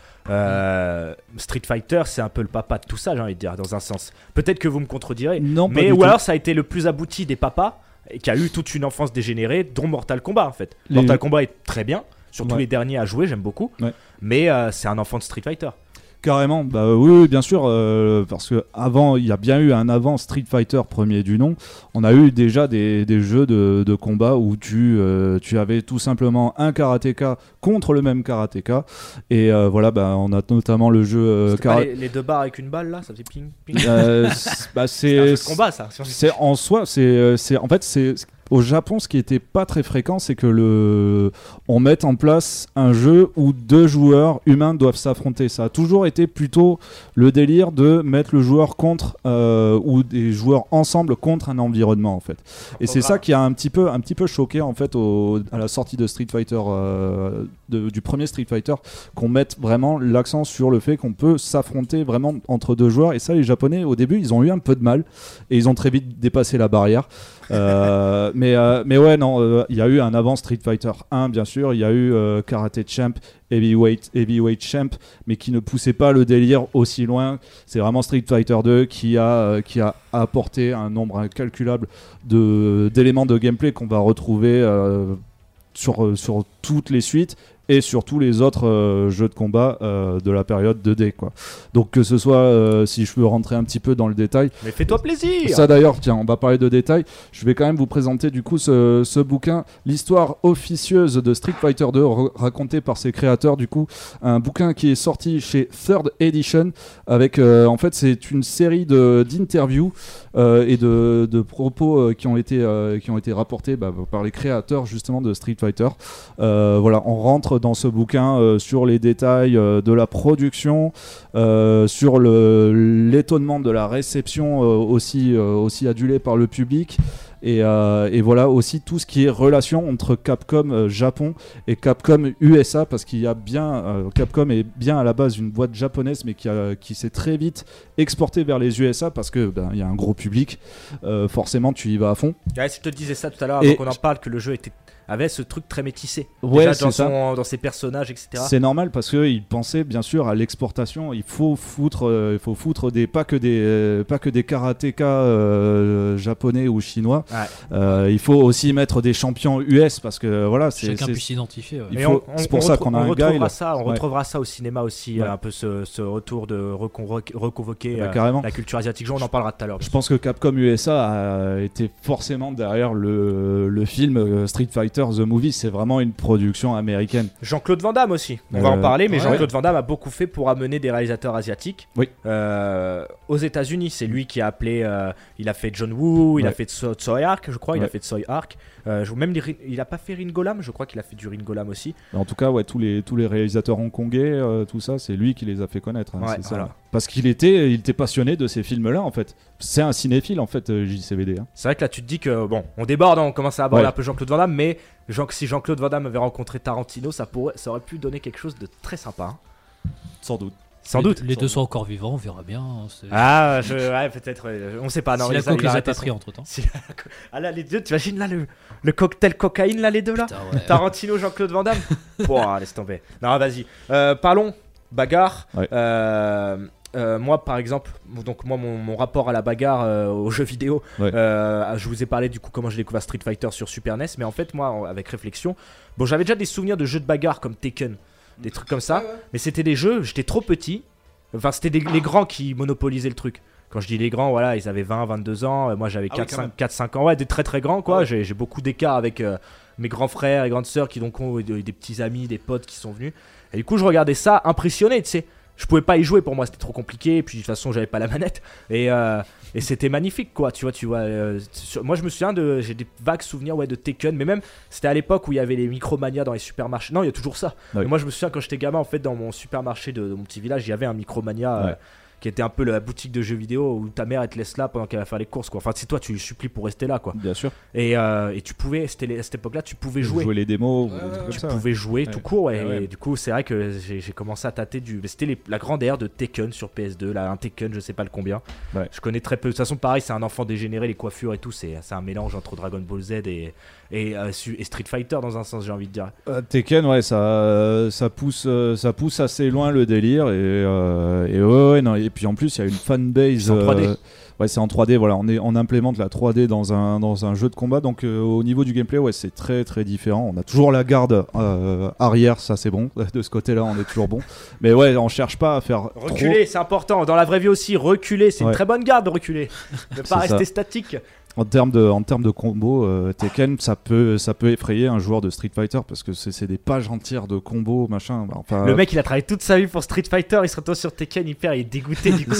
Euh, mmh. Street Fighter, c'est un peu le papa de tout ça, j'ai envie de dire, dans un sens. Peut-être que vous me contredirez, non, mais ou alors ça a été le plus abouti des papas et qui a eu toute une enfance dégénérée, dont Mortal Kombat en fait. Les... Mortal Kombat est très bien. Surtout ouais. les derniers à jouer, j'aime beaucoup. Ouais. Mais euh, c'est un enfant de Street Fighter. Carrément, bah oui, bien sûr, euh, parce que avant, il y a bien eu un avant Street Fighter premier du nom. On a eu déjà des, des jeux de, de combat où tu, euh, tu avais tout simplement un karatéka contre le même karatéka. Et euh, voilà, bah, on a notamment le jeu. Euh, C'était kara... pas les, les deux barres avec une balle là, ça faisait ping ping. Euh, c'est, bah, c'est, c'est un jeu de combat ça. C'est en soi, c'est, c'est en fait c'est. Au Japon, ce qui était pas très fréquent, c'est que le, on mette en place un jeu où deux joueurs humains doivent s'affronter. Ça a toujours été plutôt le délire de mettre le joueur contre euh, ou des joueurs ensemble contre un environnement en fait. Et c'est ça qui a un petit peu, un petit peu choqué en fait au, à la sortie de Street Fighter, euh, de, du premier Street Fighter, qu'on mette vraiment l'accent sur le fait qu'on peut s'affronter vraiment entre deux joueurs. Et ça, les Japonais au début, ils ont eu un peu de mal et ils ont très vite dépassé la barrière. euh, mais, euh, mais ouais, non, il euh, y a eu un avant Street Fighter un, bien sûr. Il y a eu euh, Karate Champ, Heavyweight, Heavyweight Champ, mais qui ne poussait pas le délire aussi loin. C'est vraiment Street Fighter deux qui a, euh, qui a apporté un nombre incalculable de, d'éléments de gameplay qu'on va retrouver euh, sur, euh, sur toutes les suites. Et sur tous les autres euh, jeux de combat euh, de la période deux D, quoi. Donc que ce soit, euh, si je peux rentrer un petit peu dans le détail. Mais fais-toi plaisir. Ça d'ailleurs, tiens, on va parler de détails. Je vais quand même vous présenter du coup ce, ce bouquin, l'histoire officieuse de Street Fighter deux, r- racontée par ses créateurs. Du coup, un bouquin qui est sorti chez Third Edition, avec, euh, en fait, c'est une série de d'interviews euh, et de, de propos euh, qui ont été euh, qui ont été rapportés bah, par les créateurs justement de Street Fighter. Euh, voilà, on rentre dans ce bouquin euh, sur les détails euh, de la production, euh, sur le, l'étonnement de la réception euh, aussi, euh, aussi adulée par le public, Et, euh, et voilà aussi tout ce qui est relation entre Capcom euh, Japon et Capcom U S A, parce qu'il y a bien euh, Capcom est bien à la base une boîte japonaise, mais qui, a, qui s'est très vite exportée vers les U S A parce que ben, y a un gros public, euh, forcément tu y vas à fond. Ouais, je te disais ça tout à l'heure avant qu'on en parle, que le jeu était avait ce truc très métissé, ouais, déjà dans, son, dans ses personnages, et cetera. C'est normal parce qu'il pensait bien sûr à l'exportation. Il faut foutre, euh, il faut foutre des, pas que des, euh, pas que des karatékas euh, japonais ou chinois. Ouais. Euh, il faut aussi mettre des champions U S parce que voilà, c'est, chacun c'est, puisse s'identifier. Ouais. Faut, on, on, c'est pour on ça retrouve, qu'on a on un guide. Ça, on ouais. retrouvera ça au cinéma aussi, ouais. un peu ce, ce retour de reconvoquer, reconvoquer bah, euh, la culture asiatique. Je, on en parlera tout à l'heure. Je pense que Capcom U S A a été forcément derrière le, le film Street Fighter The Movie. C'est vraiment une production américaine. Jean-Claude Van Damme aussi, on euh, va en parler, mais ouais. Jean-Claude Van Damme a beaucoup fait pour amener des réalisateurs asiatiques oui. euh, aux États-Unis. C'est lui qui a appelé, euh, il a fait John Woo, il ouais. a fait Tsui Hark, je crois, ouais. il a fait Tsui Hark. Euh, même les, il a pas fait Ringolam, je crois qu'il a fait du Ringolam aussi. En tout cas, ouais, tous les tous les réalisateurs hongkongais, euh, tout ça, c'est lui qui les a fait connaître. Hein, ouais, c'est voilà. ça. Parce qu'il était, il était passionné de ces films-là, en fait. C'est un cinéphile, en fait, J C V D. Hein. C'est vrai que là, tu te dis que bon, on déborde, hein, on commence à aborder ouais. un peu Jean-Claude Van Damme, mais Jean, si Jean-Claude Van Damme avait rencontré Tarantino, ça pourrait, ça aurait pu donner quelque chose de très sympa. Hein. Sans doute. Sans les, doute. Les Sans deux doute. sont encore vivants, on verra bien. C'est... Ah, je, ouais, peut-être. Euh, on sait pas. Non, si les la coque les a pas pris entre temps. Si la... Ah là, les deux, tu imagines là le, le cocktail cocaïne là, les deux là. Putain, ouais. Tarantino, Jean-Claude Van Damme. Pouah, laisse tomber. Non, vas-y. Euh, parlons bagarre. Ouais. Euh, euh, moi, par exemple, donc moi, mon, mon rapport à la bagarre, euh, aux jeux vidéo. Ouais. Euh, je vous ai parlé du coup comment j'ai découvert Street Fighter sur Super N E S, mais en fait, moi, avec réflexion, bon, j'avais déjà des souvenirs de jeux de bagarre comme Tekken, des trucs comme ça, ouais, ouais. mais c'était des jeux, j'étais trop petit. Enfin, c'était des, les grands qui monopolisaient le truc. Quand je dis les grands, voilà, ils avaient vingt, vingt-deux ans. Moi, j'avais ah quatre, cinq ans. Ouais, des très très grands, quoi. Ah ouais. j'ai, j'ai beaucoup d'écart avec euh, mes grands frères et grandes sœurs qui donc ont des, des petits amis, des potes qui sont venus. Et du coup, je regardais ça impressionné, tu sais. Je pouvais pas y jouer, pour moi, c'était trop compliqué. Et puis, de toute façon, j'avais pas la manette. Et, euh, et c'était magnifique, quoi. Tu vois, tu vois. Euh, sur, moi, je me souviens de. J'ai des vagues souvenirs, ouais, de Tekken. Mais même, c'était à l'époque où il y avait les Micromania dans les supermarchés. Non, il y a toujours ça. Oui. Mais moi, je me souviens quand j'étais gamin, en fait, dans mon supermarché de, de mon petit village, il y avait un Micromania. Ouais. Euh, qui était un peu la boutique de jeux vidéo où ta mère elle te laisse là pendant qu'elle va faire les courses, quoi. Enfin, c'est toi, tu lui supplies pour rester là, quoi. Bien sûr. Et, euh, et tu pouvais, c'était à cette époque-là, tu pouvais jouer. Jouer les démos. Ouais, ou ouais, comme tu ça, pouvais ouais. jouer ouais. tout court, ouais, ouais, ouais. Et du coup, c'est vrai que j'ai, j'ai commencé à tâter du. C'était les, la grande ère de Tekken sur P S deux, là, un Tekken, je sais pas le combien. Ouais. Je connais très peu. De toute façon, pareil, c'est un enfant dégénéré, les coiffures et tout, c'est, c'est un mélange entre Dragon Ball Z et, et, euh, et Street Fighter dans un sens, j'ai envie de dire. Euh, Tekken, ouais, ça, ça pousse, euh, ça pousse assez loin le délire et, euh, et ouais, ouais, non, et puis en plus, il y a une fanbase. En trois D. Euh, ouais, c'est en trois D. Voilà, on, est, on implémente la trois D dans un, dans un jeu de combat. Donc, euh, au niveau du gameplay, ouais, c'est très très différent. On a toujours la garde euh, arrière, ça c'est bon. De ce côté-là, on est toujours bon. Mais ouais, on cherche pas à faire. Reculer, trop... c'est important. Dans la vraie vie aussi, reculer, c'est ouais. une très bonne garde de reculer. Ne pas rester ça. statique. En termes de, en termes de combo, euh, Tekken, ça peut, ça peut effrayer un joueur de Street Fighter parce que c'est, c'est des pages entières de combos, machin. Enfin, le mec, il a travaillé toute sa vie pour Street Fighter, il se retrouve sur Tekken, il perd, il est dégoûté du coup.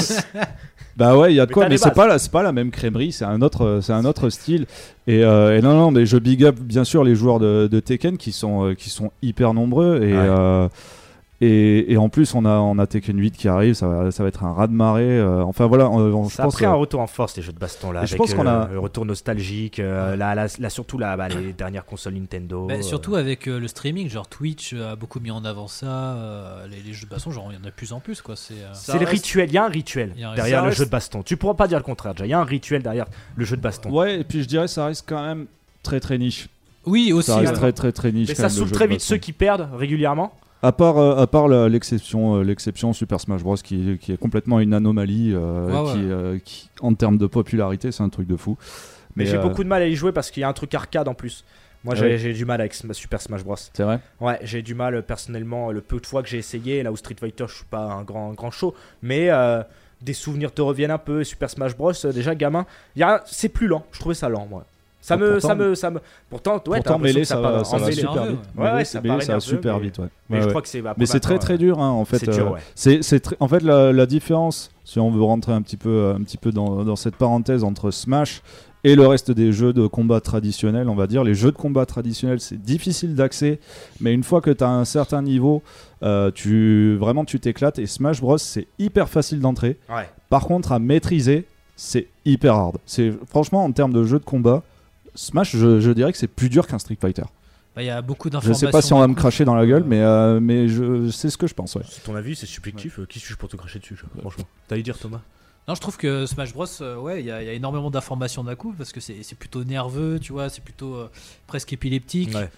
Bah ouais, il y a de quoi, mais c'est pas, la, c'est pas la même crèmerie, c'est un autre, c'est un autre style. Et, euh, et non, non, mais je big up bien sûr les joueurs de, de Tekken qui sont, euh, qui sont hyper nombreux et. Ouais. Euh, Et, et en plus, on a, on a Tekken huit qui arrive, ça va, ça va être un raz-de-marée. Euh, enfin voilà, on, on, ça je a pris pense, un retour en force, les jeux de baston là. Je avec pense qu'on euh, a... le retour nostalgique, euh, là, là, là, surtout là, bah, les dernières consoles Nintendo. Bah, euh... Surtout avec euh, le streaming, genre Twitch a beaucoup mis en avant ça. Euh, les, les jeux de baston, genre il y en a de plus en plus, quoi. C'est, euh... c'est le reste... rituel, il y a un rituel a un derrière reste... le jeu de baston. Tu pourras pas dire le contraire, déjà. Il y a un rituel derrière le jeu de baston. Ouais, et puis je dirais ça reste quand même très très niche. Oui, aussi. Ça reste ouais. très très très niche. Mais ça saoule très vite ceux qui perdent régulièrement. À part, euh, à part la, l'exception, euh, l'exception Super Smash Bros qui, qui est complètement une anomalie, euh, ouais, ouais. Qui, euh, qui, en termes de popularité, c'est un truc de fou. Mais, Mais j'ai euh... beaucoup de mal à y jouer parce qu'il y a un truc arcade en plus. Moi, j'ai, ouais. j'ai du mal avec Super Smash Bros. C'est vrai ? Ouais, j'ai du mal personnellement. Le peu de fois que j'ai essayé, là où Street Fighter, je suis pas un grand, grand show, mais euh, des souvenirs te reviennent un peu. Super Smash Bros, déjà gamin, y a, c'est plus lent. Je trouvais ça lent, moi. Ça me, pourtant, ça me, ça me. Pourtant, ouais, pourtant mêlé, ça, ça va, va, ça va super vite. Ouais, ouais, ouais, ça, mêlé, ça va super mais... vite, ouais. Mais ouais, je ouais. crois que c'est. Bah, mais c'est très très dur, hein, en fait. C'est dur, ouais. C'est, c'est très... En fait, la, la différence, si on veut rentrer un petit peu, un petit peu dans, dans cette parenthèse entre Smash et le reste des jeux de combat traditionnels, on va dire, les jeux de combat traditionnels, c'est difficile d'accès, mais une fois que tu as un certain niveau, euh, tu vraiment tu t'éclates. Et Smash Bros, c'est hyper facile d'entrer. Ouais. Par contre, à maîtriser, c'est hyper hard. C'est franchement en termes de jeu de combat. Smash, je, je dirais que c'est plus dur qu'un Street Fighter. Il y a beaucoup Je d'informations. sais pas si on va me cracher dans la gueule, mais, euh, mais je, c'est ce que je pense. Ouais. C'est ton avis, c'est subjectif. Ouais. Qui suis-je pour te cracher dessus, franchement. T'allais dire, Thomas? Non, je trouve que Smash Bros, euh, ouais, il y, y a énormément d'informations d'un coup parce que c'est, c'est plutôt nerveux, tu vois, c'est plutôt euh, presque épileptique. Ouais.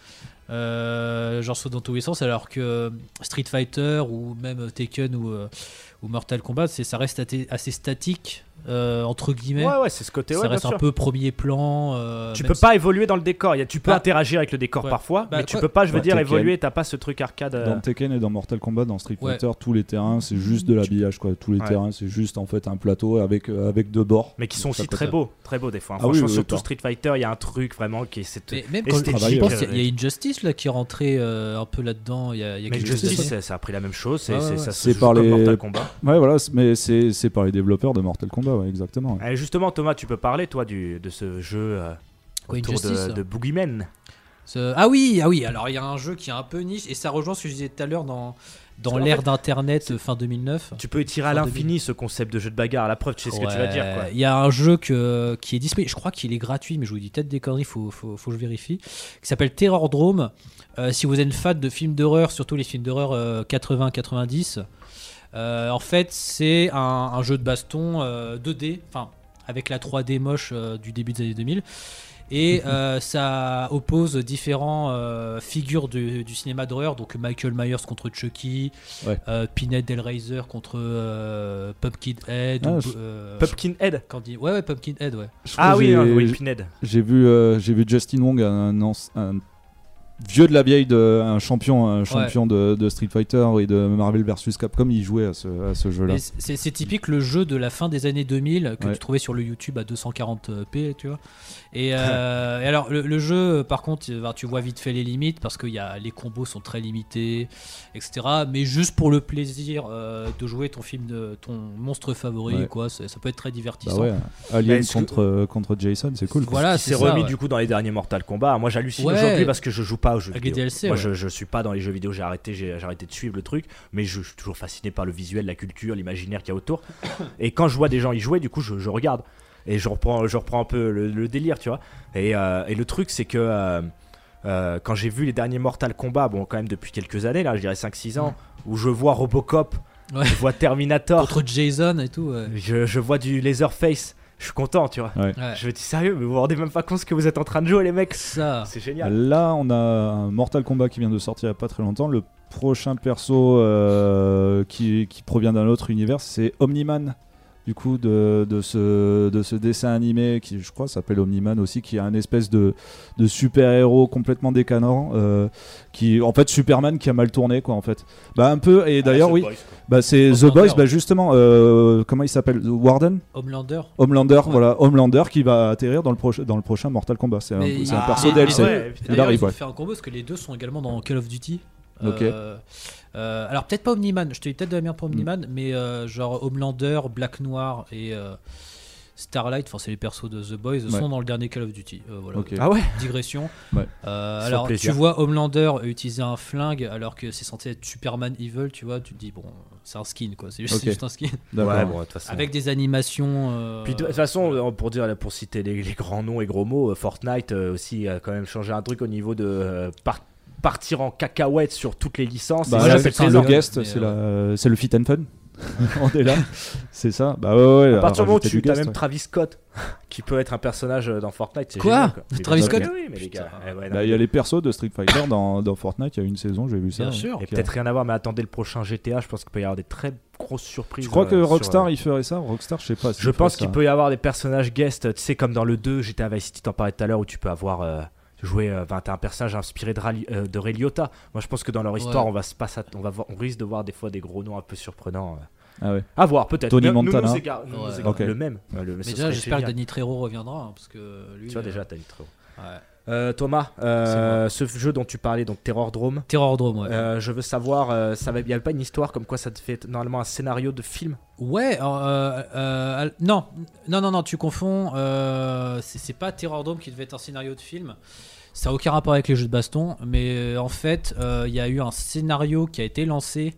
Euh, genre saute dans tous les sens, alors que Street Fighter ou même Tekken ou, euh, ou Mortal Kombat, c'est, ça reste assez, assez statique. Euh, entre guillemets, ouais, ouais, c'est ce côté. Ça ouais, reste un sûr. peu premier plan. Euh, tu peux pas si... évoluer dans le décor. Tu peux bah, interagir avec le décor ouais. parfois, bah, mais tu ouais. peux pas, je veux ouais, dire, Tekken. évoluer. T'as pas ce truc arcade. Euh... Dans Tekken et dans Mortal Kombat, dans Street Fighter, ouais. tous les terrains, c'est juste de l'habillage, quoi. Tous les ouais. terrains, c'est juste en fait un plateau avec euh, avec deux bords. Mais qui sont aussi très beaux, très beaux des fois. Hein. Ah, Franchement, oui, oui, surtout Street Fighter, il y a un truc vraiment qui est cette. Mais même quand je pense, il y a Injustice là qui est rentré un peu là-dedans. Il y a Injustice, ça a pris la même chose. C'est par les Mortal Kombat. Ouais, voilà, mais c'est par les développeurs de Mortal Kombat, exactement. Justement, Thomas, tu peux parler, toi, du, de ce jeu euh, autour de, de Boogeyman. Ce... Ah oui, ah oui. Alors, il y a un jeu qui est un peu niche, et ça rejoint ce que je disais tout à l'heure dans, dans l'ère en fait, d'Internet fin deux mille neuf. Tu peux étirer à l'infini deux mille... ce concept de jeu de bagarre. À la preuve, tu sais ce ouais, que tu vas dire. Il y a un jeu que, qui est disponible, je crois qu'il est gratuit, mais je vous dis peut-être des conneries, il faut, faut, faut que je vérifie, qui s'appelle Terrordrome. Euh, si vous êtes fan de films d'horreur, surtout les films d'horreur euh, quatre-vingts quatre-vingt-dix, euh, en fait, c'est un, un jeu de baston euh, deux D, enfin... avec la trois D moche euh, du début des années deux mille et euh, ça oppose différents euh, figures de, du cinéma d'horreur, donc Michael Myers contre Chucky, ouais. euh, Pinhead Hellraiser contre euh, Pumpkinhead, ah, ou, je... euh, Pumpkinhead Candy... ouais ouais Pumpkinhead ouais ah oui, non, oui Pinhead j'ai vu euh, j'ai vu Justin Wong un, un, un vieux de la vieille, de, un champion, un champion ouais. de, de Street Fighter et de Marvel versus Capcom, il jouait à ce, à ce jeu-là. C'est, c'est typique le jeu de la fin des années deux mille que ouais. tu trouvais sur le YouTube à deux cent quarante p, tu vois. Et, euh, et alors le, le jeu, par contre, tu vois vite fait les limites parce que y a, les combos sont très limités, et cetera. Mais juste pour le plaisir euh, de jouer ton film, de ton monstre favori, ouais. quoi, ça peut être très divertissant. Bah ouais. Alien contre, que... contre Jason, c'est cool. Voilà, c'est remis ouais. du coup dans les derniers Mortal Kombat. Moi, j'hallucine ouais. aujourd'hui parce que je joue pas aux jeux vidéo. D L C, Moi, ouais. je, je suis pas dans les jeux vidéo. J'ai arrêté, j'ai, j'ai arrêté de suivre le truc, mais je, je suis toujours fasciné par le visuel, la culture, l'imaginaire qu'il y a autour. Et quand je vois des gens y jouer, du coup, je, je regarde. Et je reprends, je reprends un peu le, le délire, tu vois. Et, euh, et le truc, c'est que euh, euh, quand j'ai vu les derniers Mortal Kombat, bon, quand même depuis quelques années, là, je dirais cinq six ans, mmh. où je vois Robocop, ouais. je vois Terminator. Contre Jason et tout. Ouais. Je, je vois du Leatherface. Je suis content, tu vois. Ouais. Ouais. Je me dis sérieux, mais vous vous rendez même pas compte ce que vous êtes en train de jouer, les mecs. Ça. C'est génial. Là, on a un Mortal Kombat qui vient de sortir il y a pas très longtemps. Le prochain perso euh, qui, qui provient d'un autre univers, c'est Omni-Man. Du coup, de, de, ce, de ce dessin animé qui, je crois, s'appelle Omni-Man aussi, qui est un espèce de, de super-héros complètement décadent, euh, qui, en fait, Superman qui a mal tourné, quoi, en fait. Bah, un peu, et d'ailleurs, ah, oui, Boys, bah, c'est Homelander, The Boys, bah, justement, euh, comment il s'appelle, Warden Homelander. Homelander, ouais. Voilà, Homelander qui va atterrir dans le, proche, dans le prochain Mortal Kombat. C'est un, c'est un ah, perso D L C. Ouais, il arrive, ouais. faire un combo parce que les deux sont également dans Call of Duty. Ok. Euh, euh, alors peut-être pas Omni-Man, je te dis peut-être de la merde pour Omni-Man, mm. mais euh, genre Homelander, Black Noir et euh, Starlight, enfin c'est les persos de The Boys, ouais. sont dans le dernier Call of Duty. Euh, voilà. Okay. Ah ouais. Digression. Ouais. Euh, alors plaisir. Tu vois Homelander utiliser un flingue alors que c'est censé être Superman Evil, tu vois, tu te dis bon, c'est un skin quoi, c'est juste, okay. c'est juste un skin. Ouais, bon, de toute façon. Avec des animations. Euh... Puis de toute façon, pour dire, pour citer les, les grands noms et gros mots, Fortnite euh, aussi a quand même changé un truc au niveau de euh, part- partir en cacahuète sur toutes les licences. Bah, là, c'est le guest, c'est, euh... la... c'est le fit and fun. On est là, c'est ça. Bah ouais, ouais. À partir du moment où tu as même ouais. Travis Scott qui peut être un personnage dans Fortnite. C'est quoi, génial, quoi. Travis Scott. Oui, mais les gars. Eh ouais, bah, il y a les persos de Street Fighter dans, dans Fortnite. Il y a une saison, j'ai vu ça. Bien sûr. Et peut-être rien à voir, mais attendez le prochain G T A. Je pense qu'il peut y avoir des très grosses surprises. Je crois que euh, Rockstar sur, il ferait ça. Rockstar, je sais pas. Si je pense qu'il ça. peut y avoir des personnages guest. Tu sais, comme dans le deux G T A Vice City, t'en parlais tout à l'heure, où tu peux avoir. Euh, jouer euh, t'as un personnage inspiré de, Rally, euh, de Ray Liotta. Moi je pense que dans leur histoire ouais. on va se passer on va voir, on risque de voir des fois des gros noms un peu surprenants euh. Ah ouais. À voir peut-être. Tony nous, Montana. Nous, nous égare, nous, ouais. nous okay. le même. Ouais, le, mais déjà j'espère génial. que Danny Trejo reviendra hein, parce que lui. Tu vois euh... déjà Danny Trejo. Ouais. Euh, Thomas, euh, ce jeu dont tu parlais, donc Terrordrome. Terrordrome, ouais. Euh, je veux savoir, euh, ça va, il y a pas une histoire comme quoi ça te fait normalement un scénario de film. Ouais, euh, euh, non, non, non, non, tu confonds. Euh, c'est, c'est pas Terrordrome qui devait être un scénario de film. Ça n'a aucun rapport avec les jeux de baston, mais euh, en fait, il euh, y a eu un scénario qui a été lancé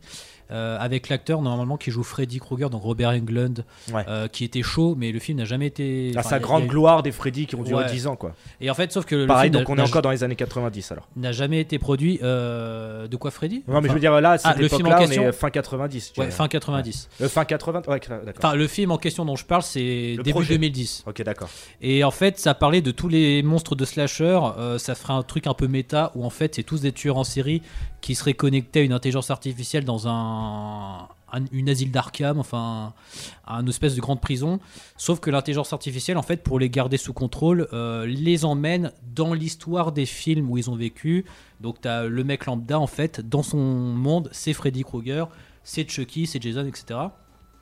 Euh, avec l'acteur normalement qui joue Freddy Krueger, donc Robert Englund, ouais. euh, qui était chaud, mais le film n'a jamais été. À sa grande a... gloire des Freddy qui ont duré ouais. dix ans, quoi. Et en fait, sauf que. Pareil, le film donc on est encore dans les années quatre-vingt-dix alors. N'a jamais été produit. Euh... De quoi Freddy? Non, mais enfin... je veux dire, là, à cette ah, époque-là, on est fin quatre-vingt-dix. Ouais, fin quatre-vingt-dix. Ouais. Euh, fin quatre-vingts, ouais, d'accord. Enfin, le film en question dont je parle, c'est le début projet. deux mille dix. Ok, d'accord. Et en fait, ça parlait de tous les monstres de slasher. Euh, ça ferait un truc un peu méta où en fait, c'est tous des tueurs en série qui seraient connectés à une intelligence artificielle dans un. une asile d'Arkham, enfin une espèce de grande prison, sauf que l'intelligence artificielle, en fait, pour les garder sous contrôle, euh, les emmène dans l'histoire des films où ils ont vécu. Donc t'as le mec lambda, en fait, dans son monde, c'est Freddy Krueger, c'est Chucky, c'est Jason, et cetera.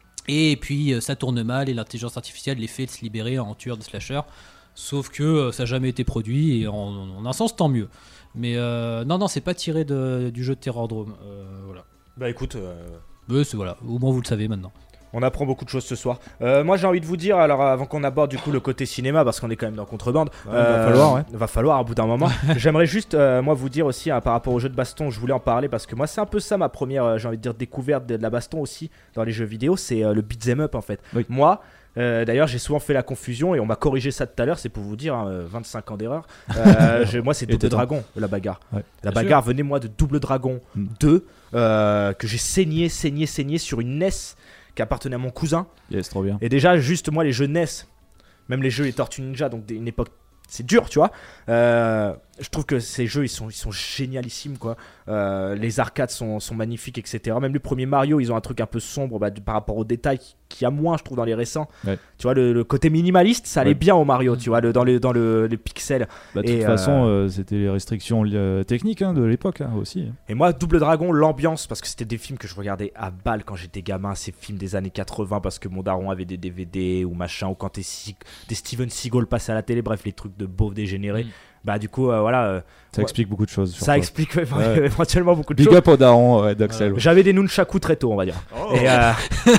Et puis ça tourne mal et l'intelligence artificielle les fait se libérer en tueur de slasher, sauf que euh, ça n'a jamais été produit et en, en un sens tant mieux. Mais euh, non, non, c'est pas tiré de, du jeu de Terrordrome. Euh, voilà. Bah écoute... Euh... Euh, c'est, voilà, au moins vous le savez maintenant. On apprend beaucoup de choses ce soir. Euh, moi j'ai envie de vous dire, alors avant qu'on aborde du coup le côté cinéma, parce qu'on est quand même dans Contrebande, ouais, euh, va falloir, ouais. va falloir à bout d'un moment. J'aimerais juste euh, moi vous dire aussi hein, par rapport au jeu de baston, je voulais en parler parce que moi c'est un peu ça ma première, euh, j'ai envie de dire découverte de, de la baston aussi dans les jeux vidéo, c'est euh, le beat'em up en fait. Oui. Moi. Euh, d'ailleurs j'ai souvent fait la confusion et on m'a corrigé ça tout à l'heure, c'est pour vous dire hein, vingt-cinq ans d'erreur. euh, je, moi c'est Double Dragon la bagarre ouais. La Bien bagarre sûr. Venez moi de Double Dragon mm. deux euh, que j'ai saigné saigné saigné sur une N E S qui appartenait à mon cousin. Yes, trop bien. Et déjà juste moi les jeux N E S, même les jeux les Tortues Ninja, donc une époque c'est dur tu vois. Euh, je trouve que ces jeux ils sont, ils sont génialissimes quoi. Euh, les arcades sont, sont magnifiques etc. Même les premiers Mario ils ont un truc un peu sombre bah, par rapport aux détails qu'il y a moins je trouve dans les récents. Ouais. Tu vois le, le côté minimaliste ça allait ouais. bien au Mario tu vois le, dans, le, dans le, les pixels. Bah, de toute et, façon euh, euh, c'était les restrictions euh, techniques hein, de l'époque hein, aussi. Et moi Double Dragon l'ambiance parce que c'était des films que je regardais à balle quand j'étais gamin, ces films des années quatre-vingts parce que mon daron avait des D V D ou machin ou quand des, des Steven Seagal passaient à la télé, bref les trucs de beaufs dégénérés. Mm. Bah du coup euh, voilà euh, ça ouais, explique beaucoup de choses ça toi. explique ouais, ouais. éventuellement beaucoup de Big choses. Big up au daron ouais, d'Axel. Euh, j'avais des nunchaku très tôt on va dire. Oh. Et, euh,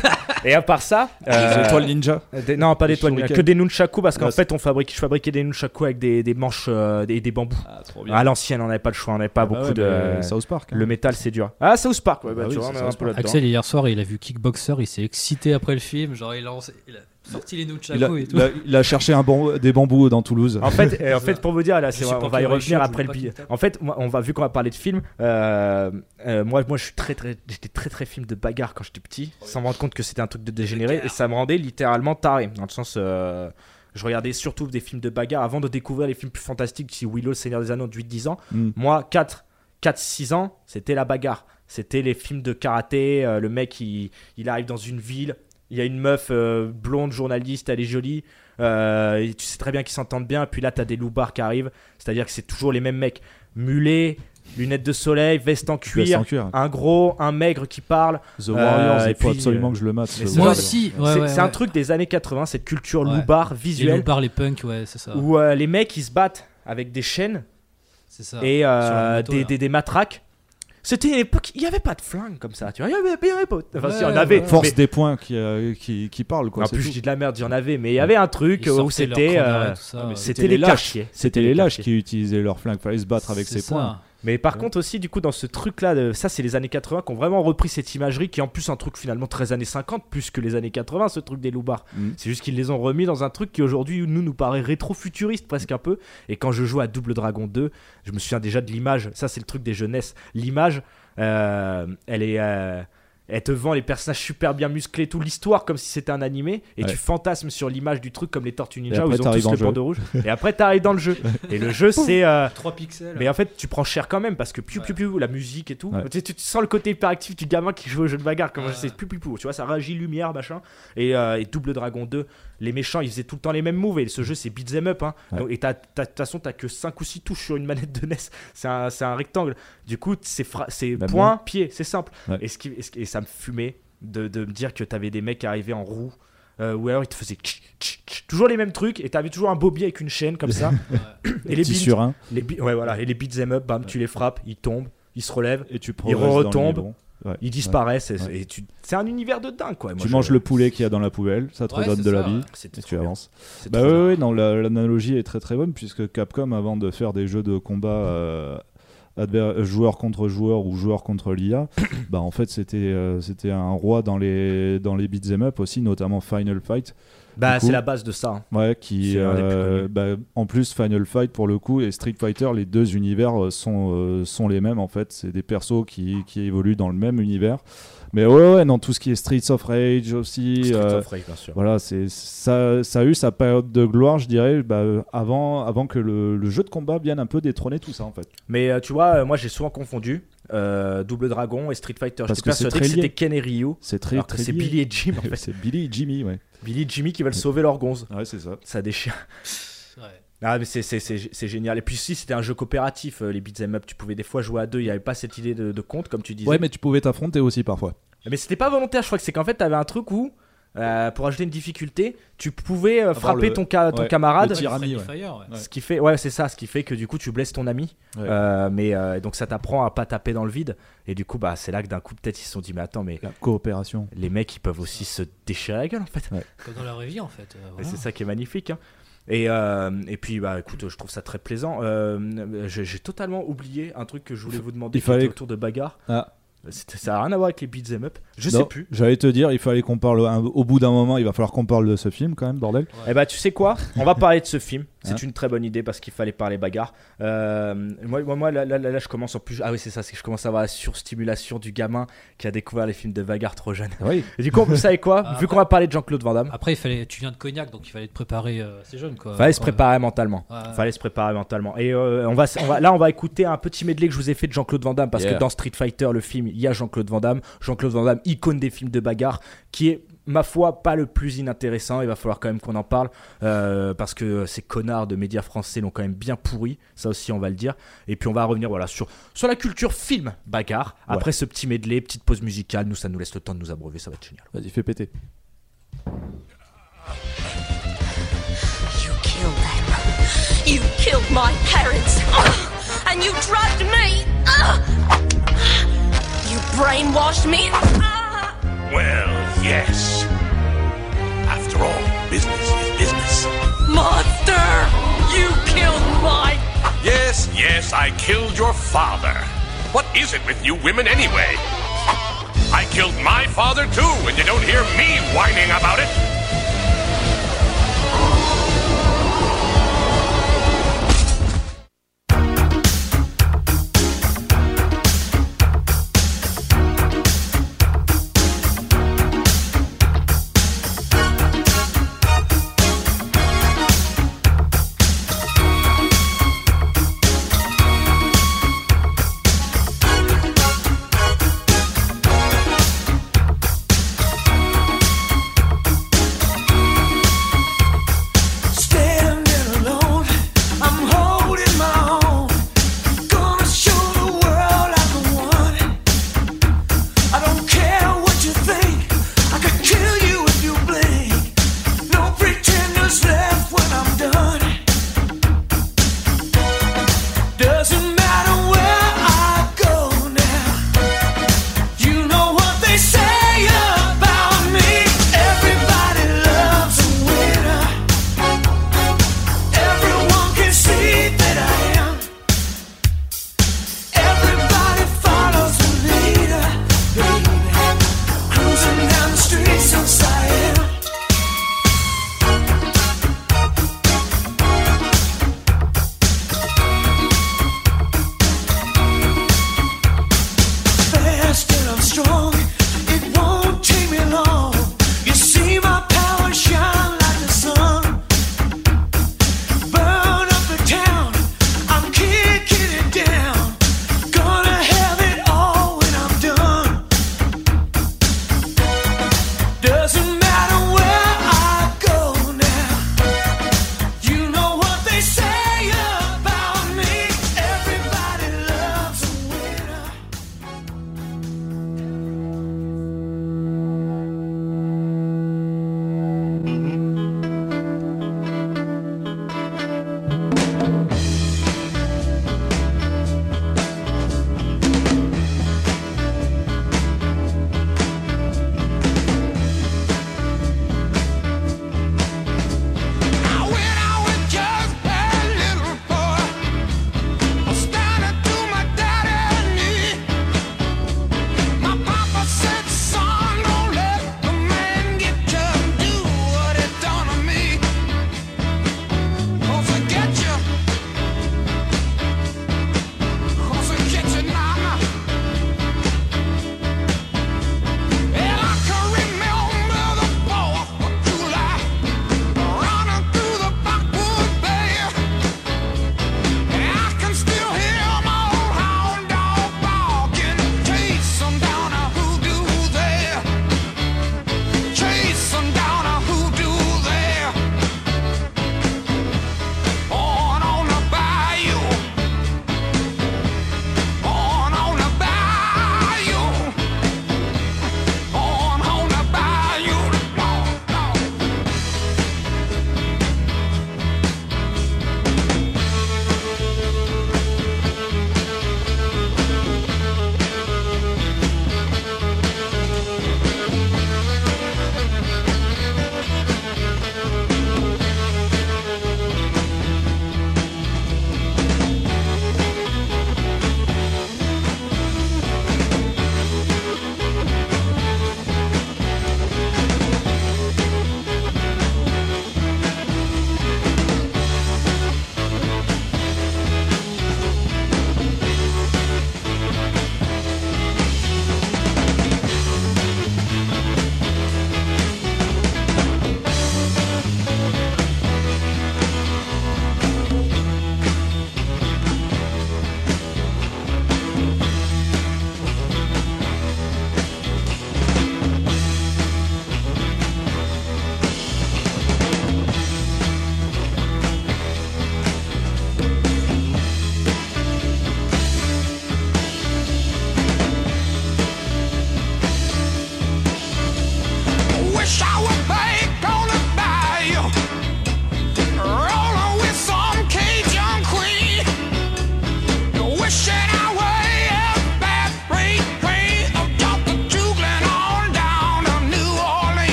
et à part ça euh, des étoiles ninja des, non pas des étoiles ninja que des nunchaku parce qu'en ouais, fait on fabrique je fabriquais des nunchaku avec des, des manches euh, et des, des bambous ah, à l'ancienne on n'avait pas le choix on n'avait pas ah, beaucoup bah ouais, de euh, South Park hein. Le métal c'est dur ah South Park ouais, bah, bah, oui, tu vois, South Park. Axel hier soir il a vu Kickboxer il s'est excité après le film genre il a, lancé, il a sorti les nunchaku il a, et tout il a, il a cherché un bon, des bambous dans Toulouse en fait euh, en fait pour vous dire là c'est vrai, on va y revenir après le billet en fait on va vu qu'on va parler de films euh, euh, moi moi je suis très très j'étais très très film de bagarre quand j'étais petit sans me rendre compte que c'était un truc de dégénéré et ça me rendait littéralement taré dans le sens euh, je regardais surtout des films de bagarre avant de découvrir les films plus fantastiques si Willow, Seigneur des Anneaux de huit dix ans mm. Moi quatre six ans c'était la bagarre, c'était les films de karaté, euh, le mec il, il arrive dans une ville, il y a une meuf euh, blonde journaliste, elle est jolie euh, et tu sais très bien qu'ils s'entendent bien et puis là t'as des loupards qui arrivent, c'est à dire que c'est toujours les mêmes mecs mulets, lunettes de soleil, veste en cuir, en cuir. Un gros, un maigre qui parle. The Warriors, euh, il faut puis, absolument euh, que je le mate. Moi aussi. Ouais, c'est ouais, c'est ouais. un truc des années quatre-vingts, cette culture ouais. loupard visuelle. Les loupards, les punks, ouais, c'est ça. Où euh, les mecs ils se battent avec des chaînes c'est ça. et euh, moto, des, des, des matraques. C'était une époque, il n'y avait pas de flingue comme ça, tu vois, il n'y avait, il y avait pas. Enfin, ouais, si, il y en avait. Force mais... des points qui, euh, qui, qui parlent, quoi. En plus, je dis de la merde, il y en avait, mais il y avait un truc ils où c'était. Euh, ça, c'était les lâches. C'était, c'était les lâches qui utilisaient leurs flingues, il fallait se battre avec ces points. Mais par ouais. contre aussi du coup dans ce truc là de... ça c'est les années quatre-vingts qui ont vraiment repris cette imagerie qui est en plus un truc finalement très années cinquante plus que les années quatre-vingts, ce truc des loupards. Mmh. C'est juste qu'ils les ont remis dans un truc qui aujourd'hui nous nous paraît rétro-futuriste presque un peu. Et quand je joue à Double Dragon deux, je me souviens déjà de l'image, ça c'est le truc des jeunesses, l'image euh, elle est euh... elle te vend les personnages super bien musclés, tout l'histoire comme si c'était un animé et ouais. tu fantasmes sur l'image du truc comme les Tortues Ninja où ils ont tous le bandeau rouge et après t'arrives dans le jeu et le jeu c'est euh... trois pixels mais en fait tu prends cher quand même parce que piou piou piou la musique et tout ouais. tu, tu, tu sens le côté hyperactif du gamin qui joue au jeu de bagarre comme ouais. je sais piou piou piou tu vois ça réagit lumière machin et, euh, et Double Dragon deux les méchants ils faisaient tout le temps les mêmes moves et ce jeu c'est beat'em up hein. Ouais. Donc, et de toute façon t'as que cinq ou six touches sur une manette de N E S, c'est un, c'est un rectangle du coup c'est, fra- c'est bah point bon. Pied c'est simple ouais. et, ce qui, et, ce qui, et ça me fumait De, de me dire que t'avais des mecs qui arrivaient en roue euh, ou alors ils te faisaient tch, tch, tch, toujours les mêmes trucs et t'avais toujours un bobby avec une chaîne comme ça ouais. et les beats hein. les bi- ouais voilà et les beat'em up bam ouais. tu les frappes ils tombent ils se relèvent et tu ils retombent ouais. ils disparaissent ouais. et, et tu... c'est un univers de dingue quoi. Moi, tu je... manges le poulet qu'il y a dans la poubelle ça te ouais, redonne de ça, la vie ouais. et tu avances bah ouais, ouais non la, l'analogie est très très bonne puisque Capcom avant de faire des jeux de combat euh, adver- joueur contre joueur ou joueur contre l'I A, bah en fait c'était euh, c'était un roi dans les dans les beat'em up aussi, notamment Final Fight. Bah, coup, c'est la base de ça. Hein. Ouais, qui euh, bah, en plus Final Fight pour le coup et Street Fighter, les deux univers sont euh, sont les mêmes en fait. C'est des persos qui qui évoluent dans le même univers. Mais ouais, ouais, dans tout ce qui est Streets of Rage aussi. Streets euh, of Rage, bien sûr. Voilà, c'est ça, ça a eu sa période de gloire, je dirais, bah, avant avant que le, le jeu de combat vienne un peu détrôner tout ça en fait. Mais euh, tu vois, euh, moi j'ai souvent confondu. Euh, Double Dragon et Street Fighter. Parce J'étais que persuadé que c'était Ken et Ryu. C'est très, alors que très c'est lié. Billy et Jim. En fait. C'est Billy et Jimmy, ouais. Billy et Jimmy qui veulent sauver leur gonze. Ouais, c'est ça. Ça déchire. Ouais. Ah mais c'est, c'est, c'est, c'est génial. Et puis si c'était un jeu coopératif, euh, les beat'em up, tu pouvais des fois jouer à deux. Il n'y avait pas cette idée de, de compte comme tu disais. Ouais, mais tu pouvais t'affronter aussi parfois. Mais c'était pas volontaire. Je crois que c'est qu'en fait t'avais un truc où euh, pour ajouter une difficulté, tu pouvais euh, frapper le... ton, ca- ton ouais, camarade. Le tir ami, ouais. Fire, ouais. Ce qui fait, ouais, c'est ça. Ce qui fait que du coup tu blesses ton ami. Ouais. Euh, mais euh, donc ça t'apprend à pas taper dans le vide. Et du coup bah c'est là que d'un coup peut-être ils se sont dit mais attends mais la coopération. Les mecs ils peuvent aussi se déchirer la gueule en fait. Ouais. Comme dans la vraie vie en fait. Euh, voilà. Et c'est ça qui est magnifique. Hein. Et, euh, et puis bah écoute, je trouve ça très plaisant. Euh, j'ai, j'ai totalement oublié un truc que je voulais vous demander. Il fallait autour de bagarre. Ah. C'était, ça n'a rien à voir avec les beat'em up. Je non, sais plus. J'allais te dire, il fallait qu'on parle. Un, au bout d'un moment, il va falloir qu'on parle de ce film quand même, bordel. Ouais. Et bah, tu sais quoi ? On va parler de ce film. C'est hein une très bonne idée parce qu'il fallait parler bagarre. Euh, moi, moi là, là, là, là, je commence en plus. Ah oui, c'est ça, c'est que je commence à avoir la surstimulation du gamin qui a découvert les films de bagarre trop jeune. Oui. Et du coup, vous savez quoi ? Ah, Vu après, qu'on va parler de Jean-Claude Van Damme. Après, il fallait, tu viens de Cognac, donc il fallait te préparer euh, assez jeune, quoi. Fallait se préparer mentalement. Ouais. Fallait se préparer mentalement. Et euh, on va, on va, là, on va écouter un petit medley que je vous ai fait de Jean-Claude Van Damme parce yeah. que dans Street Fighter, le film, il y a Jean-Claude Van Damme. Jean-Claude Van Damme, icône des films de bagarre, qui est, ma foi, pas le plus inintéressant. Il va falloir quand même qu'on en parle euh, parce que ces connards de médias français l'ont quand même bien pourri. Ça aussi, on va le dire. Et puis, on va revenir voilà, sur, sur la culture film bagarre. Après ouais. ce petit medley, petite pause musicale, nous, ça nous laisse le temps de nous abreuver. Ça va être génial. Vas-y, fais péter. You killed them. You killed my parents. Uh, and you drugged me. Uh, you brainwashed me. Uh. Well, yes. After all, business is business. Monster! You killed my... Yes, yes, I killed your father. What is it with you women anyway? I killed my father too, and you don't hear me whining about it.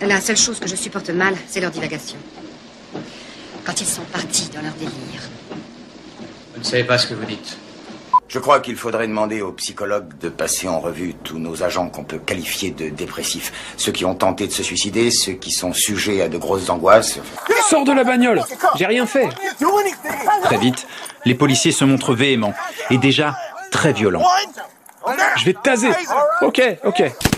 La seule chose que je supporte mal, c'est leur divagation. Quand ils sont partis dans leur délire. Vous ne savez pas ce que vous dites. Je crois qu'il faudrait demander aux psychologues de passer en revue tous nos agents qu'on peut qualifier de dépressifs. Ceux qui ont tenté de se suicider, ceux qui sont sujets à de grosses angoisses. Sors de la bagnole! J'ai rien fait! Très vite, les policiers se montrent véhéments et déjà très violents. Je vais te taser! Ok, ok.